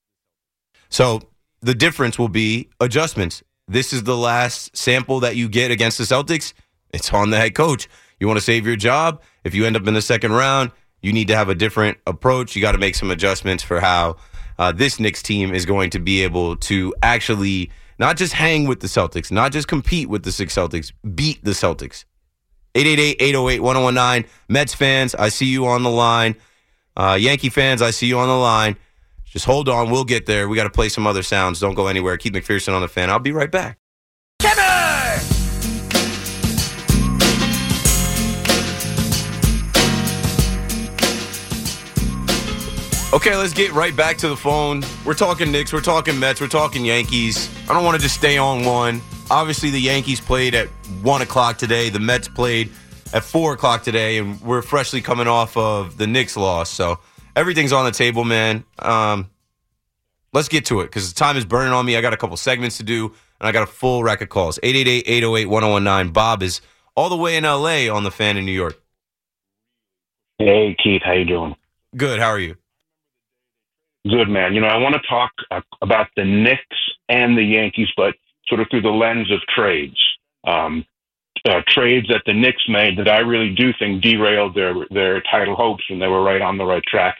So the difference will be adjustments. This is the last sample that you get against the Celtics. It's on the head coach. You want to save your job? If you end up in the second round, you need to have a different approach. You got to make some adjustments for how this Knicks team is going to be able to actually not just hang with the Celtics, not just compete with the six Celtics, beat the Celtics. 888-808-1019. Mets fans, I see you on the line. Yankee fans, I see you on the line. Just hold on. We'll get there. We got to play some other sounds. Don't go anywhere. Keith McPherson on the Fan. I'll be right back. Okay, let's get right back to the phone. We're talking Knicks, we're talking Mets, we're talking Yankees. I don't want to just stay on one. Obviously, the Yankees played at 1 o'clock today. The Mets played at 4 o'clock today, and we're freshly coming off of the Knicks loss. So everything's on the table, man. Let's get to it because the time is burning on me. I got a couple segments to do, and I got a full rack of calls. 888-808-1019. Bob is all the way in L.A. on the Fan in New York. Hey, Keith. How you doing? Good. How are you? Good, man. I want to talk about the Knicks and the Yankees, but sort of through the lens of trades. Trades that the Knicks made that I really do think derailed their title hopes, and they were right on the right track. And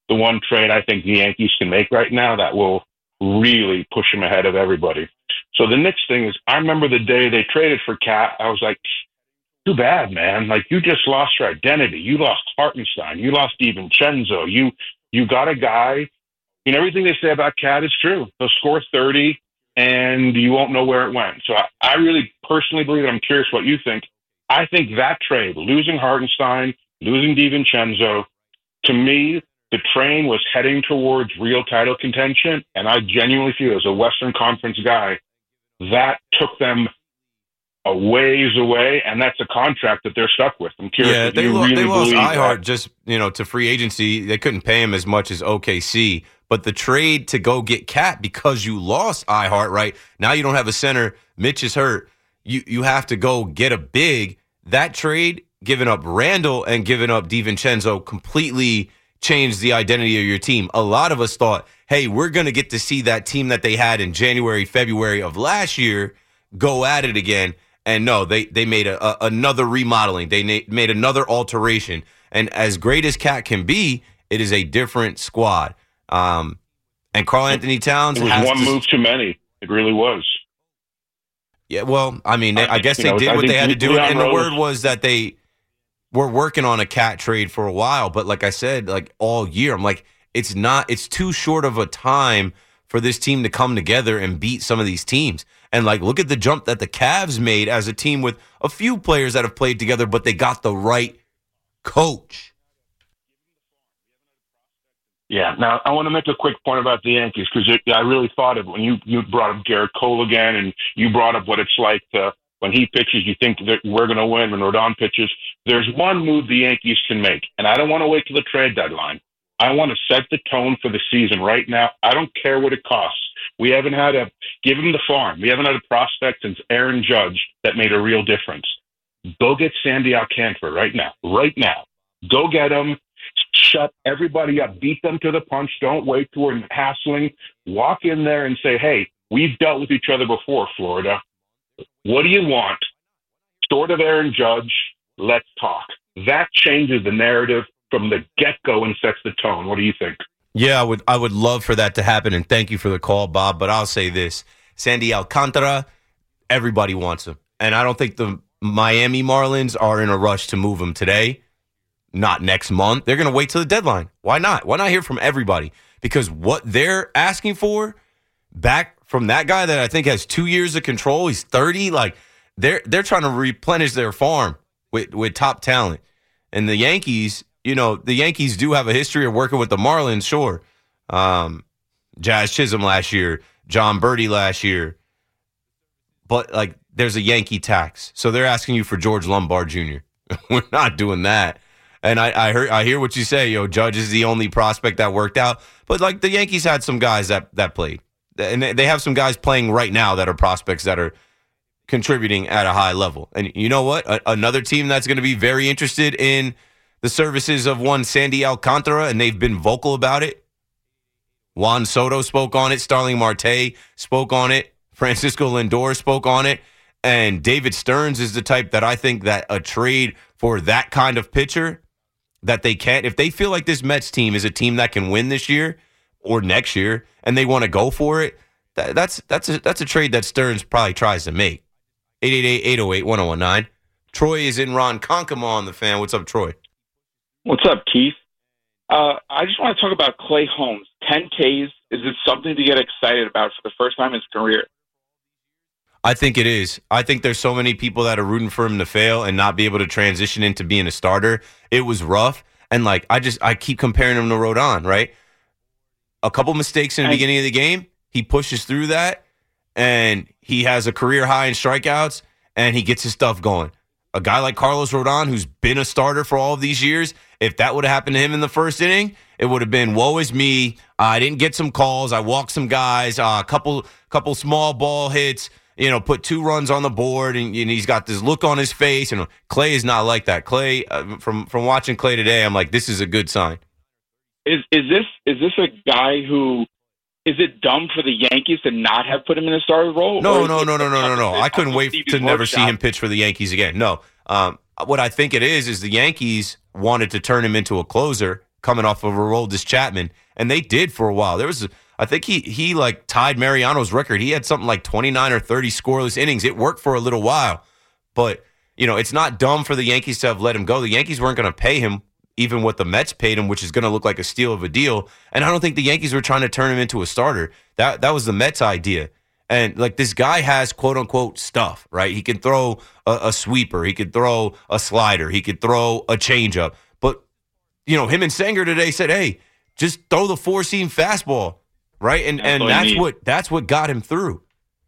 the one trade I think the Yankees can make right now that will really push them ahead of everybody. So the Knicks thing is, I remember the day they traded for Cat, I was like, too bad, man. Like, you just lost your identity. You lost Hartenstein. You lost DiVincenzo. You got a guy, everything they say about Cat is true. He'll score 30, and you won't know where it went. So I really personally believe, I'm curious what you think. I think that trade, losing Hartenstein, losing DiVincenzo, to me, the train was heading towards real title contention, and I genuinely feel, as a Western Conference guy, that took them a ways away, and that's a contract that they're stuck with. I'm curious. Yeah, they lost Ihart just to free agency. They couldn't pay him as much as OKC, but the trade to go get Cat, because you lost Ihart, right? Now you don't have a center. Mitch is hurt. You have to go get a big. That trade, giving up Randall and giving up DiVincenzo, completely changed the identity of your team. A lot of us thought, hey, we're going to get to see that team that they had in January, February of last year go at it again. And no, they made another remodeling. They made another alteration. And as great as Cat can be, it is a different squad. And Karl-Anthony Towns, it was one move too many. It really was. Yeah, well, I mean, I guess they did what they had to do. And the word was that they were working on a Cat trade for a while. But like I said, like all year, I'm like, it's too short of a time for this team to come together and beat some of these teams. And like, look at the jump that the Cavs made as a team with a few players that have played together, but they got the right coach. Yeah. Now, I want to make a quick point about the Yankees, because I really thought of when you brought up Garrett Cole again, and you brought up what it's like to, when he pitches, you think that we're going to win. When Rodon pitches, there's one move the Yankees can make, and I don't want to wait till the trade deadline. I want to set the tone for the season right now. I don't care what it costs. We haven't had give him the farm. We haven't had a prospect since Aaron Judge that made a real difference. Go get Sandy Alcantara right now. Right now. Go get him. Shut everybody up. Beat them to the punch. Don't wait till we're hassling. Walk in there and say, hey, we've dealt with each other before, Florida. What do you want? Short of Aaron Judge, let's talk. That changes the narrative from the get-go and sets the tone. What do you think? Yeah, I would love for that to happen, and thank you for the call, Bob. But I'll say this. Sandy Alcantara, everybody wants him. And I don't think the Miami Marlins are in a rush to move him today, not next month. They're going to wait till the deadline. Why not? Why not hear from everybody? Because what they're asking for back from that guy that I think has 2 years of control, he's 30, like they're trying to replenish their farm with top talent. And the Yankees, the Yankees do have a history of working with the Marlins, sure. Jazz Chisholm last year, John Birdie last year. But, like, there's a Yankee tax. So they're asking you for George Lombard Jr. We're not doing that. And I hear what you say, Judge is the only prospect that worked out. But, like, the Yankees had some guys that played. And they have some guys playing right now that are prospects that are contributing at a high level. And you know what? Another team that's going to be very interested in the services of one Sandy Alcantara, and they've been vocal about it. Juan Soto spoke on it. Starling Marte spoke on it. Francisco Lindor spoke on it. And David Stearns is the type that I think that a trade for that kind of pitcher, that they can't, if they feel like this Mets team is a team that can win this year or next year, and they want to go for it, that's a trade that Stearns probably tries to make. 888-808-1019. Troy is in Ronkonkoma on the Fan. What's up, Troy? What's up, Keith? I just want to talk about Clay Holmes. 10 Ks, is it something to get excited about for the first time in his career? I think it is. I think there's so many people that are rooting for him to fail and not be able to transition into being a starter. It was rough. And, like, I keep comparing him to Rodon, right? A couple mistakes in the beginning of the game. He pushes through that, and he has a career high in strikeouts, and he gets his stuff going. A guy like Carlos Rodon, who's been a starter for all of these years, if that would have happened to him in the first inning, it would have been, woe is me. I didn't get some calls. I walked some guys, a couple small ball hits, put 2 runs on the board, and he's got this look on his face. And Clay is not like that. Clay, from watching Clay today, I'm like, this is a good sign. Is this a guy who, is it dumb for the Yankees to not have put him in a starter role? No. I couldn't wait to never see him pitch for the Yankees again. No. What I think it is the Yankees wanted to turn him into a closer, coming off of Aroldis Chapman, and they did for a while. I think he like tied Mariano's record. He had something like 29 or 30 scoreless innings. It worked for a little while, but it's not dumb for the Yankees to have let him go. The Yankees weren't going to pay him even what the Mets paid him, which is going to look like a steal of a deal. And I don't think the Yankees were trying to turn him into a starter. That was the Mets' idea. And like this guy has quote unquote stuff, right? He can throw a sweeper, he could throw a slider, he could throw a changeup. But him and Sanger today said, "Hey, just throw the 4-seam fastball." Right, and that's what got him through.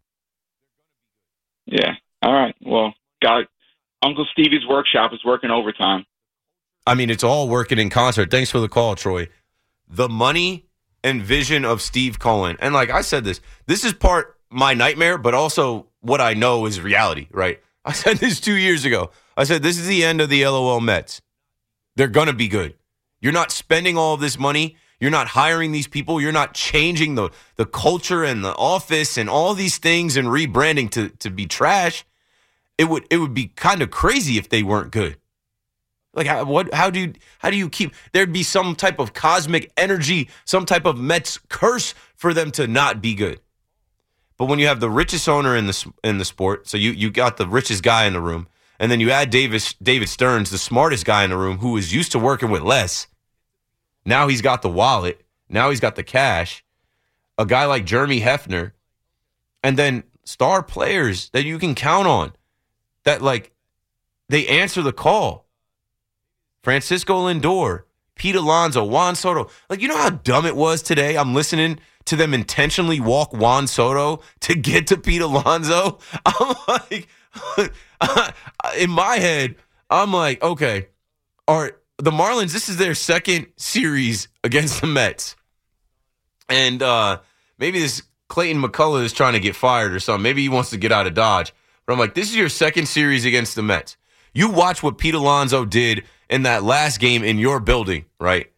Yeah. All right. Well, Uncle Stevie's workshop is working overtime. I mean, it's all working in concert. Thanks for the call, Troy. The money and vision of Steve Cohen, and like I said, this is part my nightmare, but also what I know is reality. Right? I said this 2 years ago. I said this is the end of the LOL Mets. They're gonna be good. You're not spending all of this money. You're not hiring these people. You're not changing the culture and the office and all these things and rebranding to be trash. It would be kind of crazy if they weren't good. Like how do you keep? There'd be some type of cosmic energy, some type of Mets curse for them to not be good. But when you have the richest owner in the sport, so you got the richest guy in the room, and then you add David Stearns, the smartest guy in the room, who is used to working with less. Now he's got the wallet. Now he's got the cash. A guy like Jeremy Hefner. And then star players that you can count on. That, like, they answer the call. Francisco Lindor, Pete Alonso, Juan Soto. Like, you know how dumb it was today? I'm listening to them intentionally walk Juan Soto to get to Pete Alonso. I'm like, in my head, I'm like, okay, all right. The Marlins, this is their second series against the Mets. And maybe this Clayton McCullough is trying to get fired or something. Maybe he wants to get out of Dodge. But I'm like, this is your second series against the Mets. You watch what Pete Alonso did in that last game in your building, right?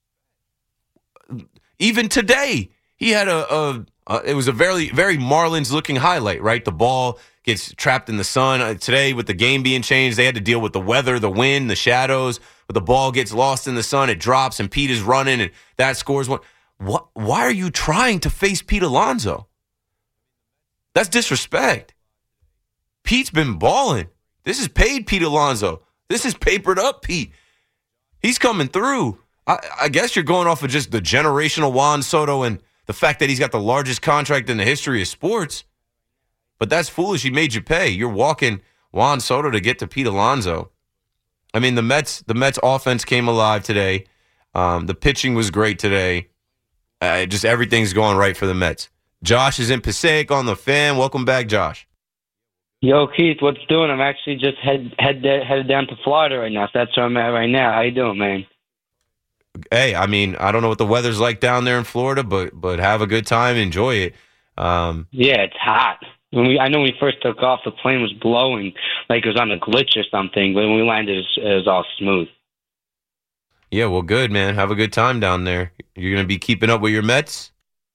Even today, he had it was a very, very Marlins-looking highlight, right? The ball gets trapped in the sun. Today, with the game being changed, they had to deal with the weather, the wind, the shadows. But the ball gets lost in the sun, it drops, and Pete is running, and that scores one. Why are you trying to face Pete Alonso? That's disrespect. Pete's been balling. This is paid Pete Alonso. This is papered up Pete. He's coming through. I guess you're going off of just the generational Juan Soto and the fact that he's got the largest contract in the history of sports. But that's foolish. He made you pay. You're walking Juan Soto to get to Pete Alonso. I mean, the Mets offense came alive today. The pitching was great today. Just everything's going right for the Mets. Josh is in Passaic on the Fan. Welcome back, Josh. Yo, Keith, what's doing? I'm actually just headed down to Florida right now. So that's where I'm at right now. How you doing, man? Hey, I mean, I don't know what the weather's like down there in Florida, but have a good time, enjoy it. Yeah, it's hot. I know when we first took off, the plane was blowing like it was on a glitch or something. But when we landed, it was all smooth. Yeah, well, good, man. Have a good time down there. You're going to be keeping up with your Mets?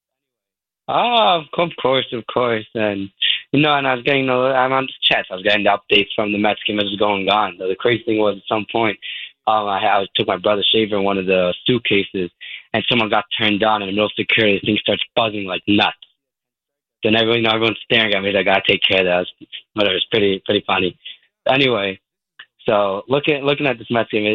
Oh, of course. And, and I was getting I'm on the chat. I was getting the updates from the Mets game as it was going on. The crazy thing was at some point, I took my brother Shaver in one of the suitcases, and someone got turned on in the middle of security. The thing starts buzzing like nuts. Then everyone's staring at me. I gotta take care of that. Whatever. It's pretty funny. Anyway, so looking at this Mets game,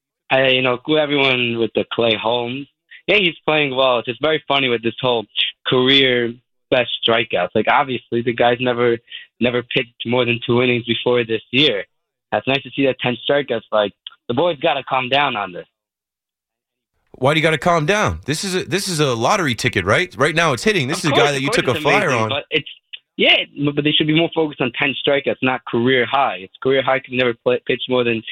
everyone with the Clay Holmes, yeah, he's playing well. It's just very funny with this whole career best strikeouts. Like obviously the guy's never pitched more than 2 innings before this year. That's nice to see that 10 strikeouts. Like the boys got to calm down on this. Why do you got to calm down? This is a lottery ticket, right? Right now it's hitting. This is a guy that you took a flyer on. But but they should be more focused on 10 strikeouts, not career high. It's career high because never faced more than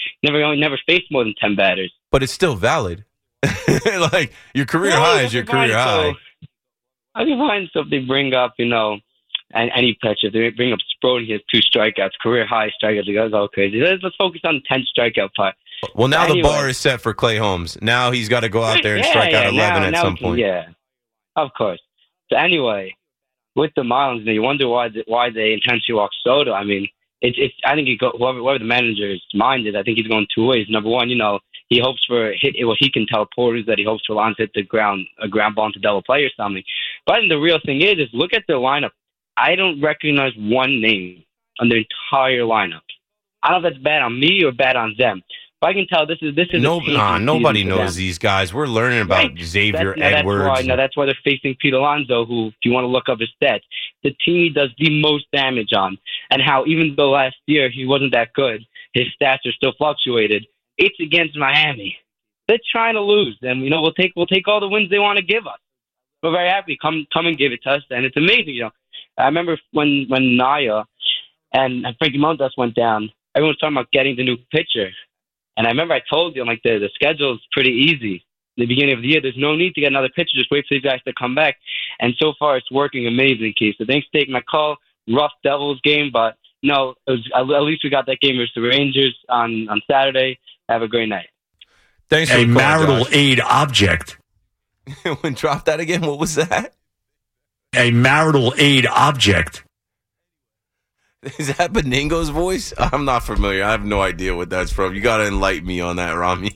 10 batters. But it's still valid. Like your career high is your career high. I can find stuff they bring up, and any pitcher. They bring up Sproat, he has 2 strikeouts, career high strikeouts. They go crazy. Let's focus on the 10 strikeout part. Well, now the bar is set for Clay Holmes. Now he's got to go out there and strike out 11 at some point. Yeah, of course. So anyway, with the Marlins, you wonder why they intentionally walk Soto. I mean, I think whoever the manager's mind is, I think he's going 2 ways. Number one, he hopes for he can tell reporters that he hopes for Alonso hit a ground ball into double play or something. But I think the real thing is look at their lineup. I don't recognize one name on their entire lineup. I don't know if that's bad on me or bad on them. But I can tell this is nobody knows these guys. We're learning about Xavier Edwards. That's why they're facing Pete Alonso, who, if you want to look up his stats, the team he does the most damage on, and how even though last year he wasn't that good, his stats are still fluctuated. It's against Miami. They're trying to lose, and we'll take all the wins they want to give us. We're very happy. Come and give it to us, and it's amazing. I remember when Naya and Frankie Montas went down, everyone was talking about getting the new pitcher. And I remember I told you, the schedule is pretty easy. In the beginning of the year, there's no need to get another pitcher. Just wait for these guys to come back. And so far, it's working amazing, Keith. So thanks for taking my call. Rough Devils game, but no, at least we got that game versus the Rangers on Saturday. Have a great night. Thanks for a the call, marital Josh. aid object. Drop that again. What was that? A marital aid object. Is that Beningo's voice? I'm not familiar. I have no idea what that's from. You got to enlighten me on that, Rami.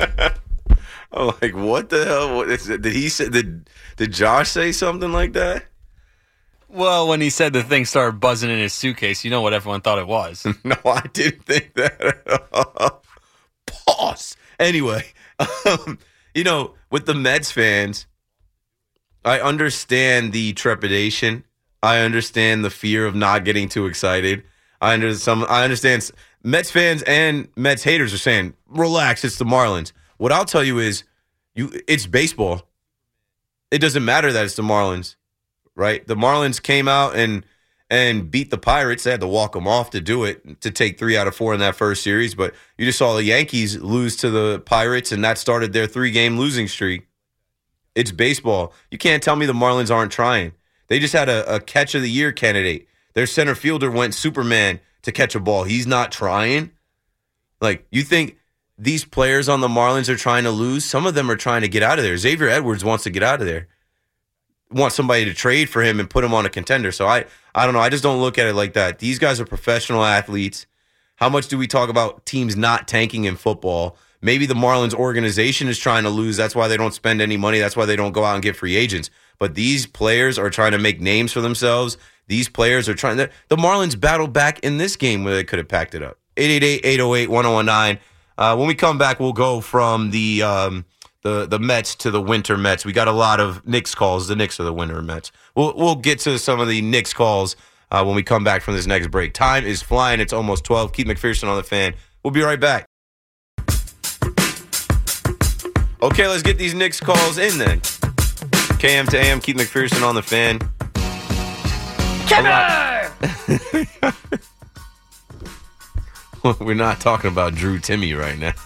I'm like, what the hell? What is it? Did he say? Did Josh say something like that? Well, when he said the thing started buzzing in his suitcase, you know what everyone thought it was. No, I didn't think that at all. Pause. Anyway, with the Mets fans, I understand the trepidation. I understand the fear of not getting too excited. I understand Mets fans and Mets haters are saying, relax, it's the Marlins. What I'll tell you is, it's baseball. It doesn't matter that it's the Marlins, right? The Marlins came out and beat the Pirates. They had to walk them off to do it, to take 3 out of 4 in that first series. But you just saw the Yankees lose to the Pirates, and that started their 3-game losing streak. It's baseball. You can't tell me the Marlins aren't trying. They just had a catch of the year candidate. Their center fielder went Superman to catch a ball. He's not trying. You think these players on the Marlins are trying to lose? Some of them are trying to get out of there. Xavier Edwards wants to get out of there. Wants somebody to trade for him and put him on a contender. So I don't know. I just don't look at it like that. These guys are professional athletes. How much do we talk about teams not tanking in football? Maybe the Marlins organization is trying to lose. That's why they don't spend any money. That's why they don't go out and get free agents. But these players are trying to make names for themselves. These players are trying to. The Marlins battled back in this game where they could have packed it up. 888-808-1019. When we come back, we'll go from the Mets to the winter Mets. We got a lot of Knicks calls. The Knicks are the winter Mets. We'll get to some of the Knicks calls when we come back from this next break. Time is flying. It's almost 12. Keith McPherson on the Fan. We'll be right back. Okay, let's get these Knicks calls in then. KM to AM, Keith McPherson on the Fan. We're not talking about Drew Timmy right now.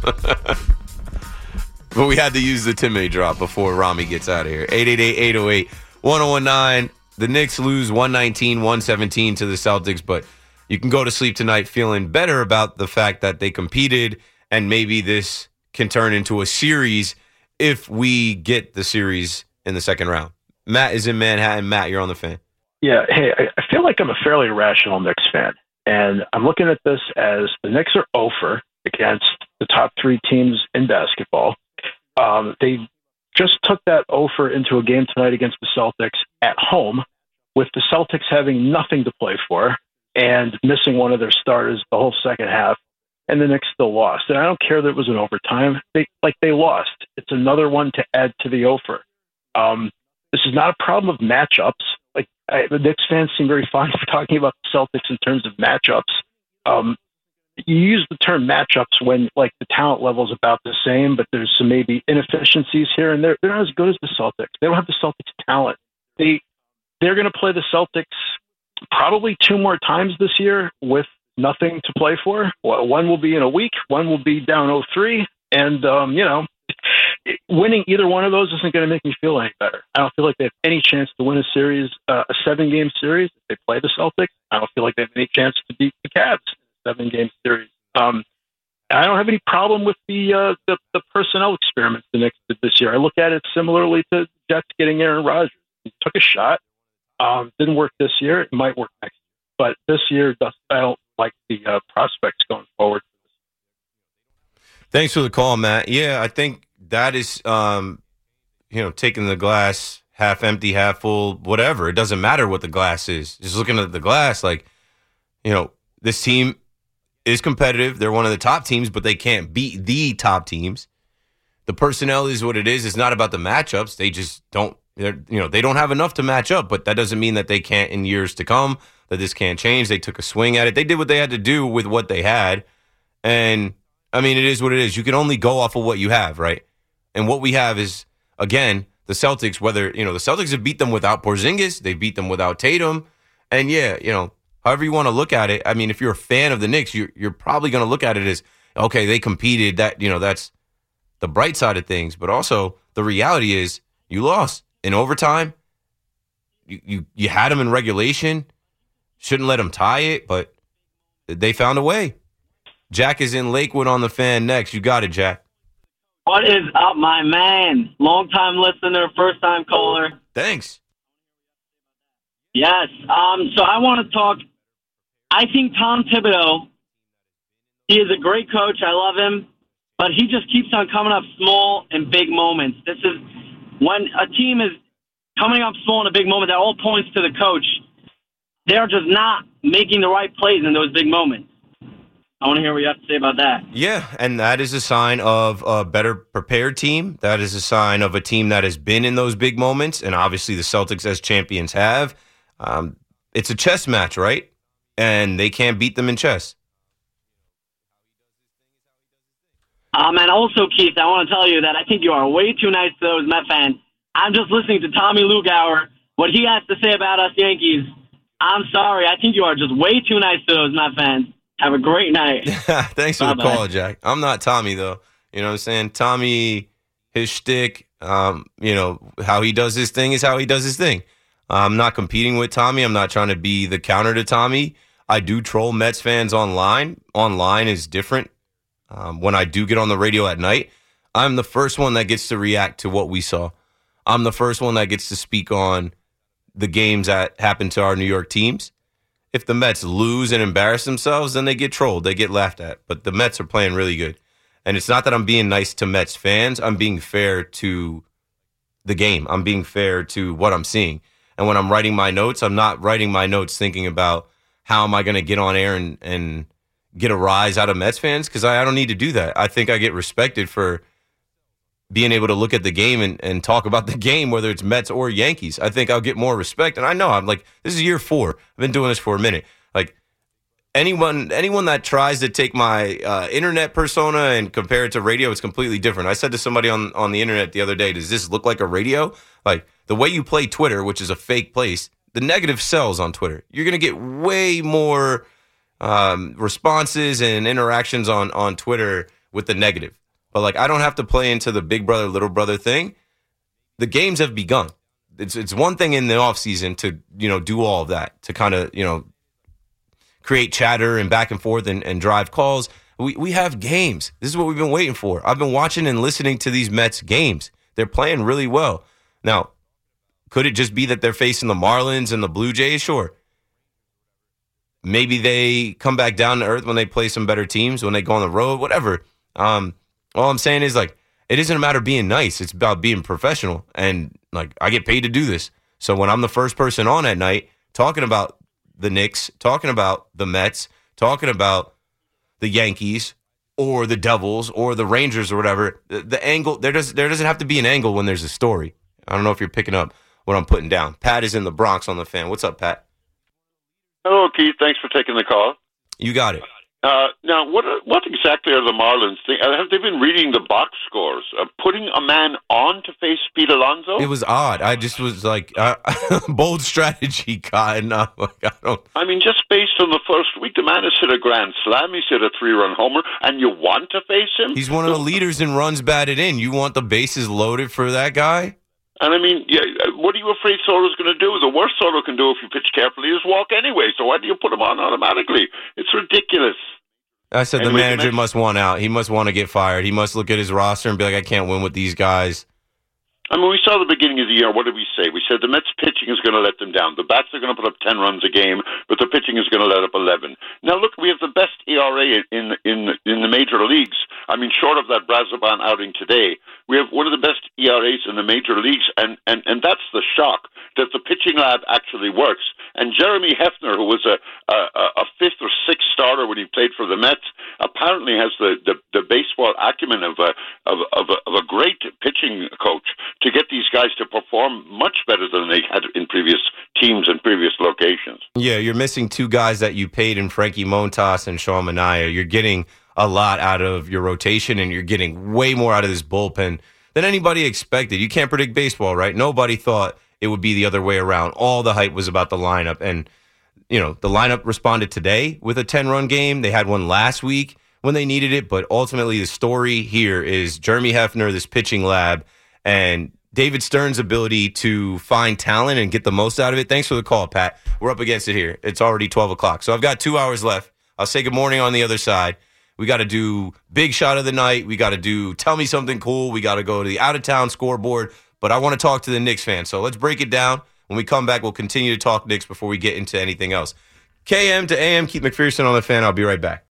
But we had to use the Timmy drop before Rami gets out of here. 888-808-1019. The Knicks lose 119-117 to the Celtics, but you can go to sleep tonight feeling better about the fact that they competed, and maybe this can turn into a series if we get the series in the second round. Matt is in Manhattan. Matt, you're on the Fan. Yeah, hey, I feel like I'm a fairly rational Knicks fan, and I'm looking at this as the Knicks are 0-for against the top 3 teams in basketball. They just took that 0-for into a game tonight against the Celtics at home, with the Celtics having nothing to play for and missing one of their starters the whole second half, and the Knicks still lost. And I don't care that it was an overtime. They lost. It's another one to add to the 0-for. This is not a problem of matchups. The Knicks fans seem very fond of talking about the Celtics in terms of matchups. You use the term matchups when the talent level is about the same, but there's some maybe inefficiencies here and there. They're not as good as the Celtics. They don't have the Celtics talent. They're going to play the Celtics probably 2 more times this year with nothing to play for. One will be in a week. One will be down 0-3. And, winning either one of those isn't going to make me feel any better. I don't feel like they have any chance to win a series, a 7-game series. If they play the Celtics, I don't feel like they have any chance to beat the Cavs in a 7-game series. I don't have any problem with the personnel experiments the Knicks did this year. I look at it similarly to the Jets getting Aaron Rodgers. He took a shot. Didn't work this year. It might work next year. But this year, I don't like the prospects going forward. Thanks for the call, Matt. Yeah, I think that is, taking the glass half empty, half full, whatever. It doesn't matter what the glass is. Just looking at the glass, this team is competitive. They're one of the top teams, but they can't beat the top teams. The personnel is what it is. It's not about the matchups. They just don't. They don't have enough to match up, but that doesn't mean that they can't in years to come. That this can't change. They took a swing at it. They did what they had to do with what they had, and I mean, it is what it is. You can only go off of what you have, right? And what we have is, again, the Celtics. Whether the Celtics have beat them without Porzingis, they beat them without Tatum, and however you want to look at it. I mean, if you're a fan of the Knicks, you're probably going to look at it as, okay, they competed. That's the bright side of things. But also, the reality is you lost in overtime. You had them in regulation. Shouldn't let them tie it, but they found a way. Jack is in Lakewood on the Fan next. You got it, Jack. What is up, my man? Long-time listener, first-time caller. Thanks. Yes. So I want to talk. I think Tom Thibodeau, he is a great coach. I love him. But he just keeps on coming up small in big moments. This is when a team is coming up small in a big moment, that all points to the coach. They're just not making the right plays in those big moments. I want to hear what you have to say about that. Yeah, and that is a sign of a better prepared team. That is a sign of a team that has been in those big moments, and obviously the Celtics as champions have. It's a chess match, right? And they can't beat them in chess. And also, Keith, I want to tell you that I think you are way too nice to those Met fans. I'm just listening to Tommy Lugauer, what he has to say about us Yankees. I'm sorry. I think you are just way too nice to those Met fans. Have a great night. Thanks for the call, Jack. I'm not Tommy, though. You know what I'm saying? Tommy, his shtick, how he does his thing is how he does his thing. I'm not competing with Tommy. I'm not trying to be the counter to Tommy. I do troll Mets fans online. Online is different. When I do get on the radio at night, I'm the first one that gets to react to what we saw. I'm the first one that gets to speak on the games that happen to our New York teams. If the Mets lose and embarrass themselves, then they get trolled. They get laughed at. But the Mets are playing really good. And it's not that I'm being nice to Mets fans. I'm being fair to the game. I'm being fair to what I'm seeing. And when I'm writing my notes, I'm not writing my notes thinking about how am I going to get on air and get a rise out of Mets fans, because I don't need to do that. I think I get respected for being able to look at the game and talk about the game, whether it's Mets or Yankees. I think I'll get more respect. And I know this is year 4. I've been doing this for a minute. Like anyone that tries to take my internet persona and compare it to radio, it's completely different. I said to somebody on the internet the other day, does this look like a radio? Like the way you play Twitter, which is a fake place, the negative sells on Twitter. You're going to get way more responses and interactions on Twitter with the negative. But I don't have to play into the big brother, little brother thing. The games have begun. It's one thing in the offseason to, do all of that, to kind of, create chatter and back and forth and drive calls. We have games. This is what we've been waiting for. I've been watching and listening to these Mets games. They're playing really well. Now, could it just be that they're facing the Marlins and the Blue Jays? Sure. Maybe they come back down to earth when they play some better teams, when they go on the road, whatever. All I'm saying is, it isn't a matter of being nice. It's about being professional. And, I get paid to do this. So when I'm the first person on at night talking about the Knicks, talking about the Mets, talking about the Yankees or the Devils or the Rangers or whatever, the angle, there doesn't have to be an angle when there's a story. I don't know if you're picking up what I'm putting down. Pat is in the Bronx on the Fan. What's up, Pat? Hello, Keith. Thanks for taking the call. You got it. Now, what exactly are the Marlins thinking? Have they been reading the box scores? Putting a man on to face Pete Alonso? It was odd. I just was bold strategy, guy. No, I mean, just based on the first week, the man has hit a grand slam. He's hit a 3-run homer, and you want to face him? He's one of the leaders in runs batted in. You want the bases loaded for that guy? And I mean, what are you afraid Soto's going to do? The worst Soto can do if you pitch carefully is walk anyway. So why do you put him on automatically? It's ridiculous. I said the manager must want out. He must want to get fired. He must look at his roster and be like, I can't win with these guys. I mean, we saw the beginning of the year. What did we say? We said the Mets pitching is going to let them down. The bats are going to put up 10 runs a game, but the pitching is going to let up 11. Now, look, we have the best ERA in the major leagues. I mean, short of that Brazoban outing today, we have one of the best ERAs in the major leagues, and that's the shock, that the pitching lab actually works. And Jeremy Hefner, who was a fifth or sixth starter when he played for the Mets, apparently has the baseball acumen of a great pitching coach to get these guys to perform much better than they had in previous teams and previous locations. Yeah, you're missing two guys that you paid in Frankie Montas and Sean Manaea. You're getting a lot out of your rotation, and you're getting way more out of this bullpen than anybody expected. You can't predict baseball, right? Nobody thought it would be the other way around. All the hype was about the lineup, and the lineup responded today with a 10-run game. They had one last week when they needed it, but ultimately the story here is Jeremy Hefner, this pitching lab, and David Stern's ability to find talent and get the most out of it. Thanks for the call, Pat. We're up against it here. It's already 12 o'clock, so I've got 2 hours left. I'll say good morning on the other side. We got to do big shot of the night. We got to do tell me something cool. We got to go to the out-of-town scoreboard, but I want to talk to the Knicks fans, so let's break it down. When we come back, we'll continue to talk Knicks before we get into anything else. KM to AM, Keith McPherson on the Fan. I'll be right back.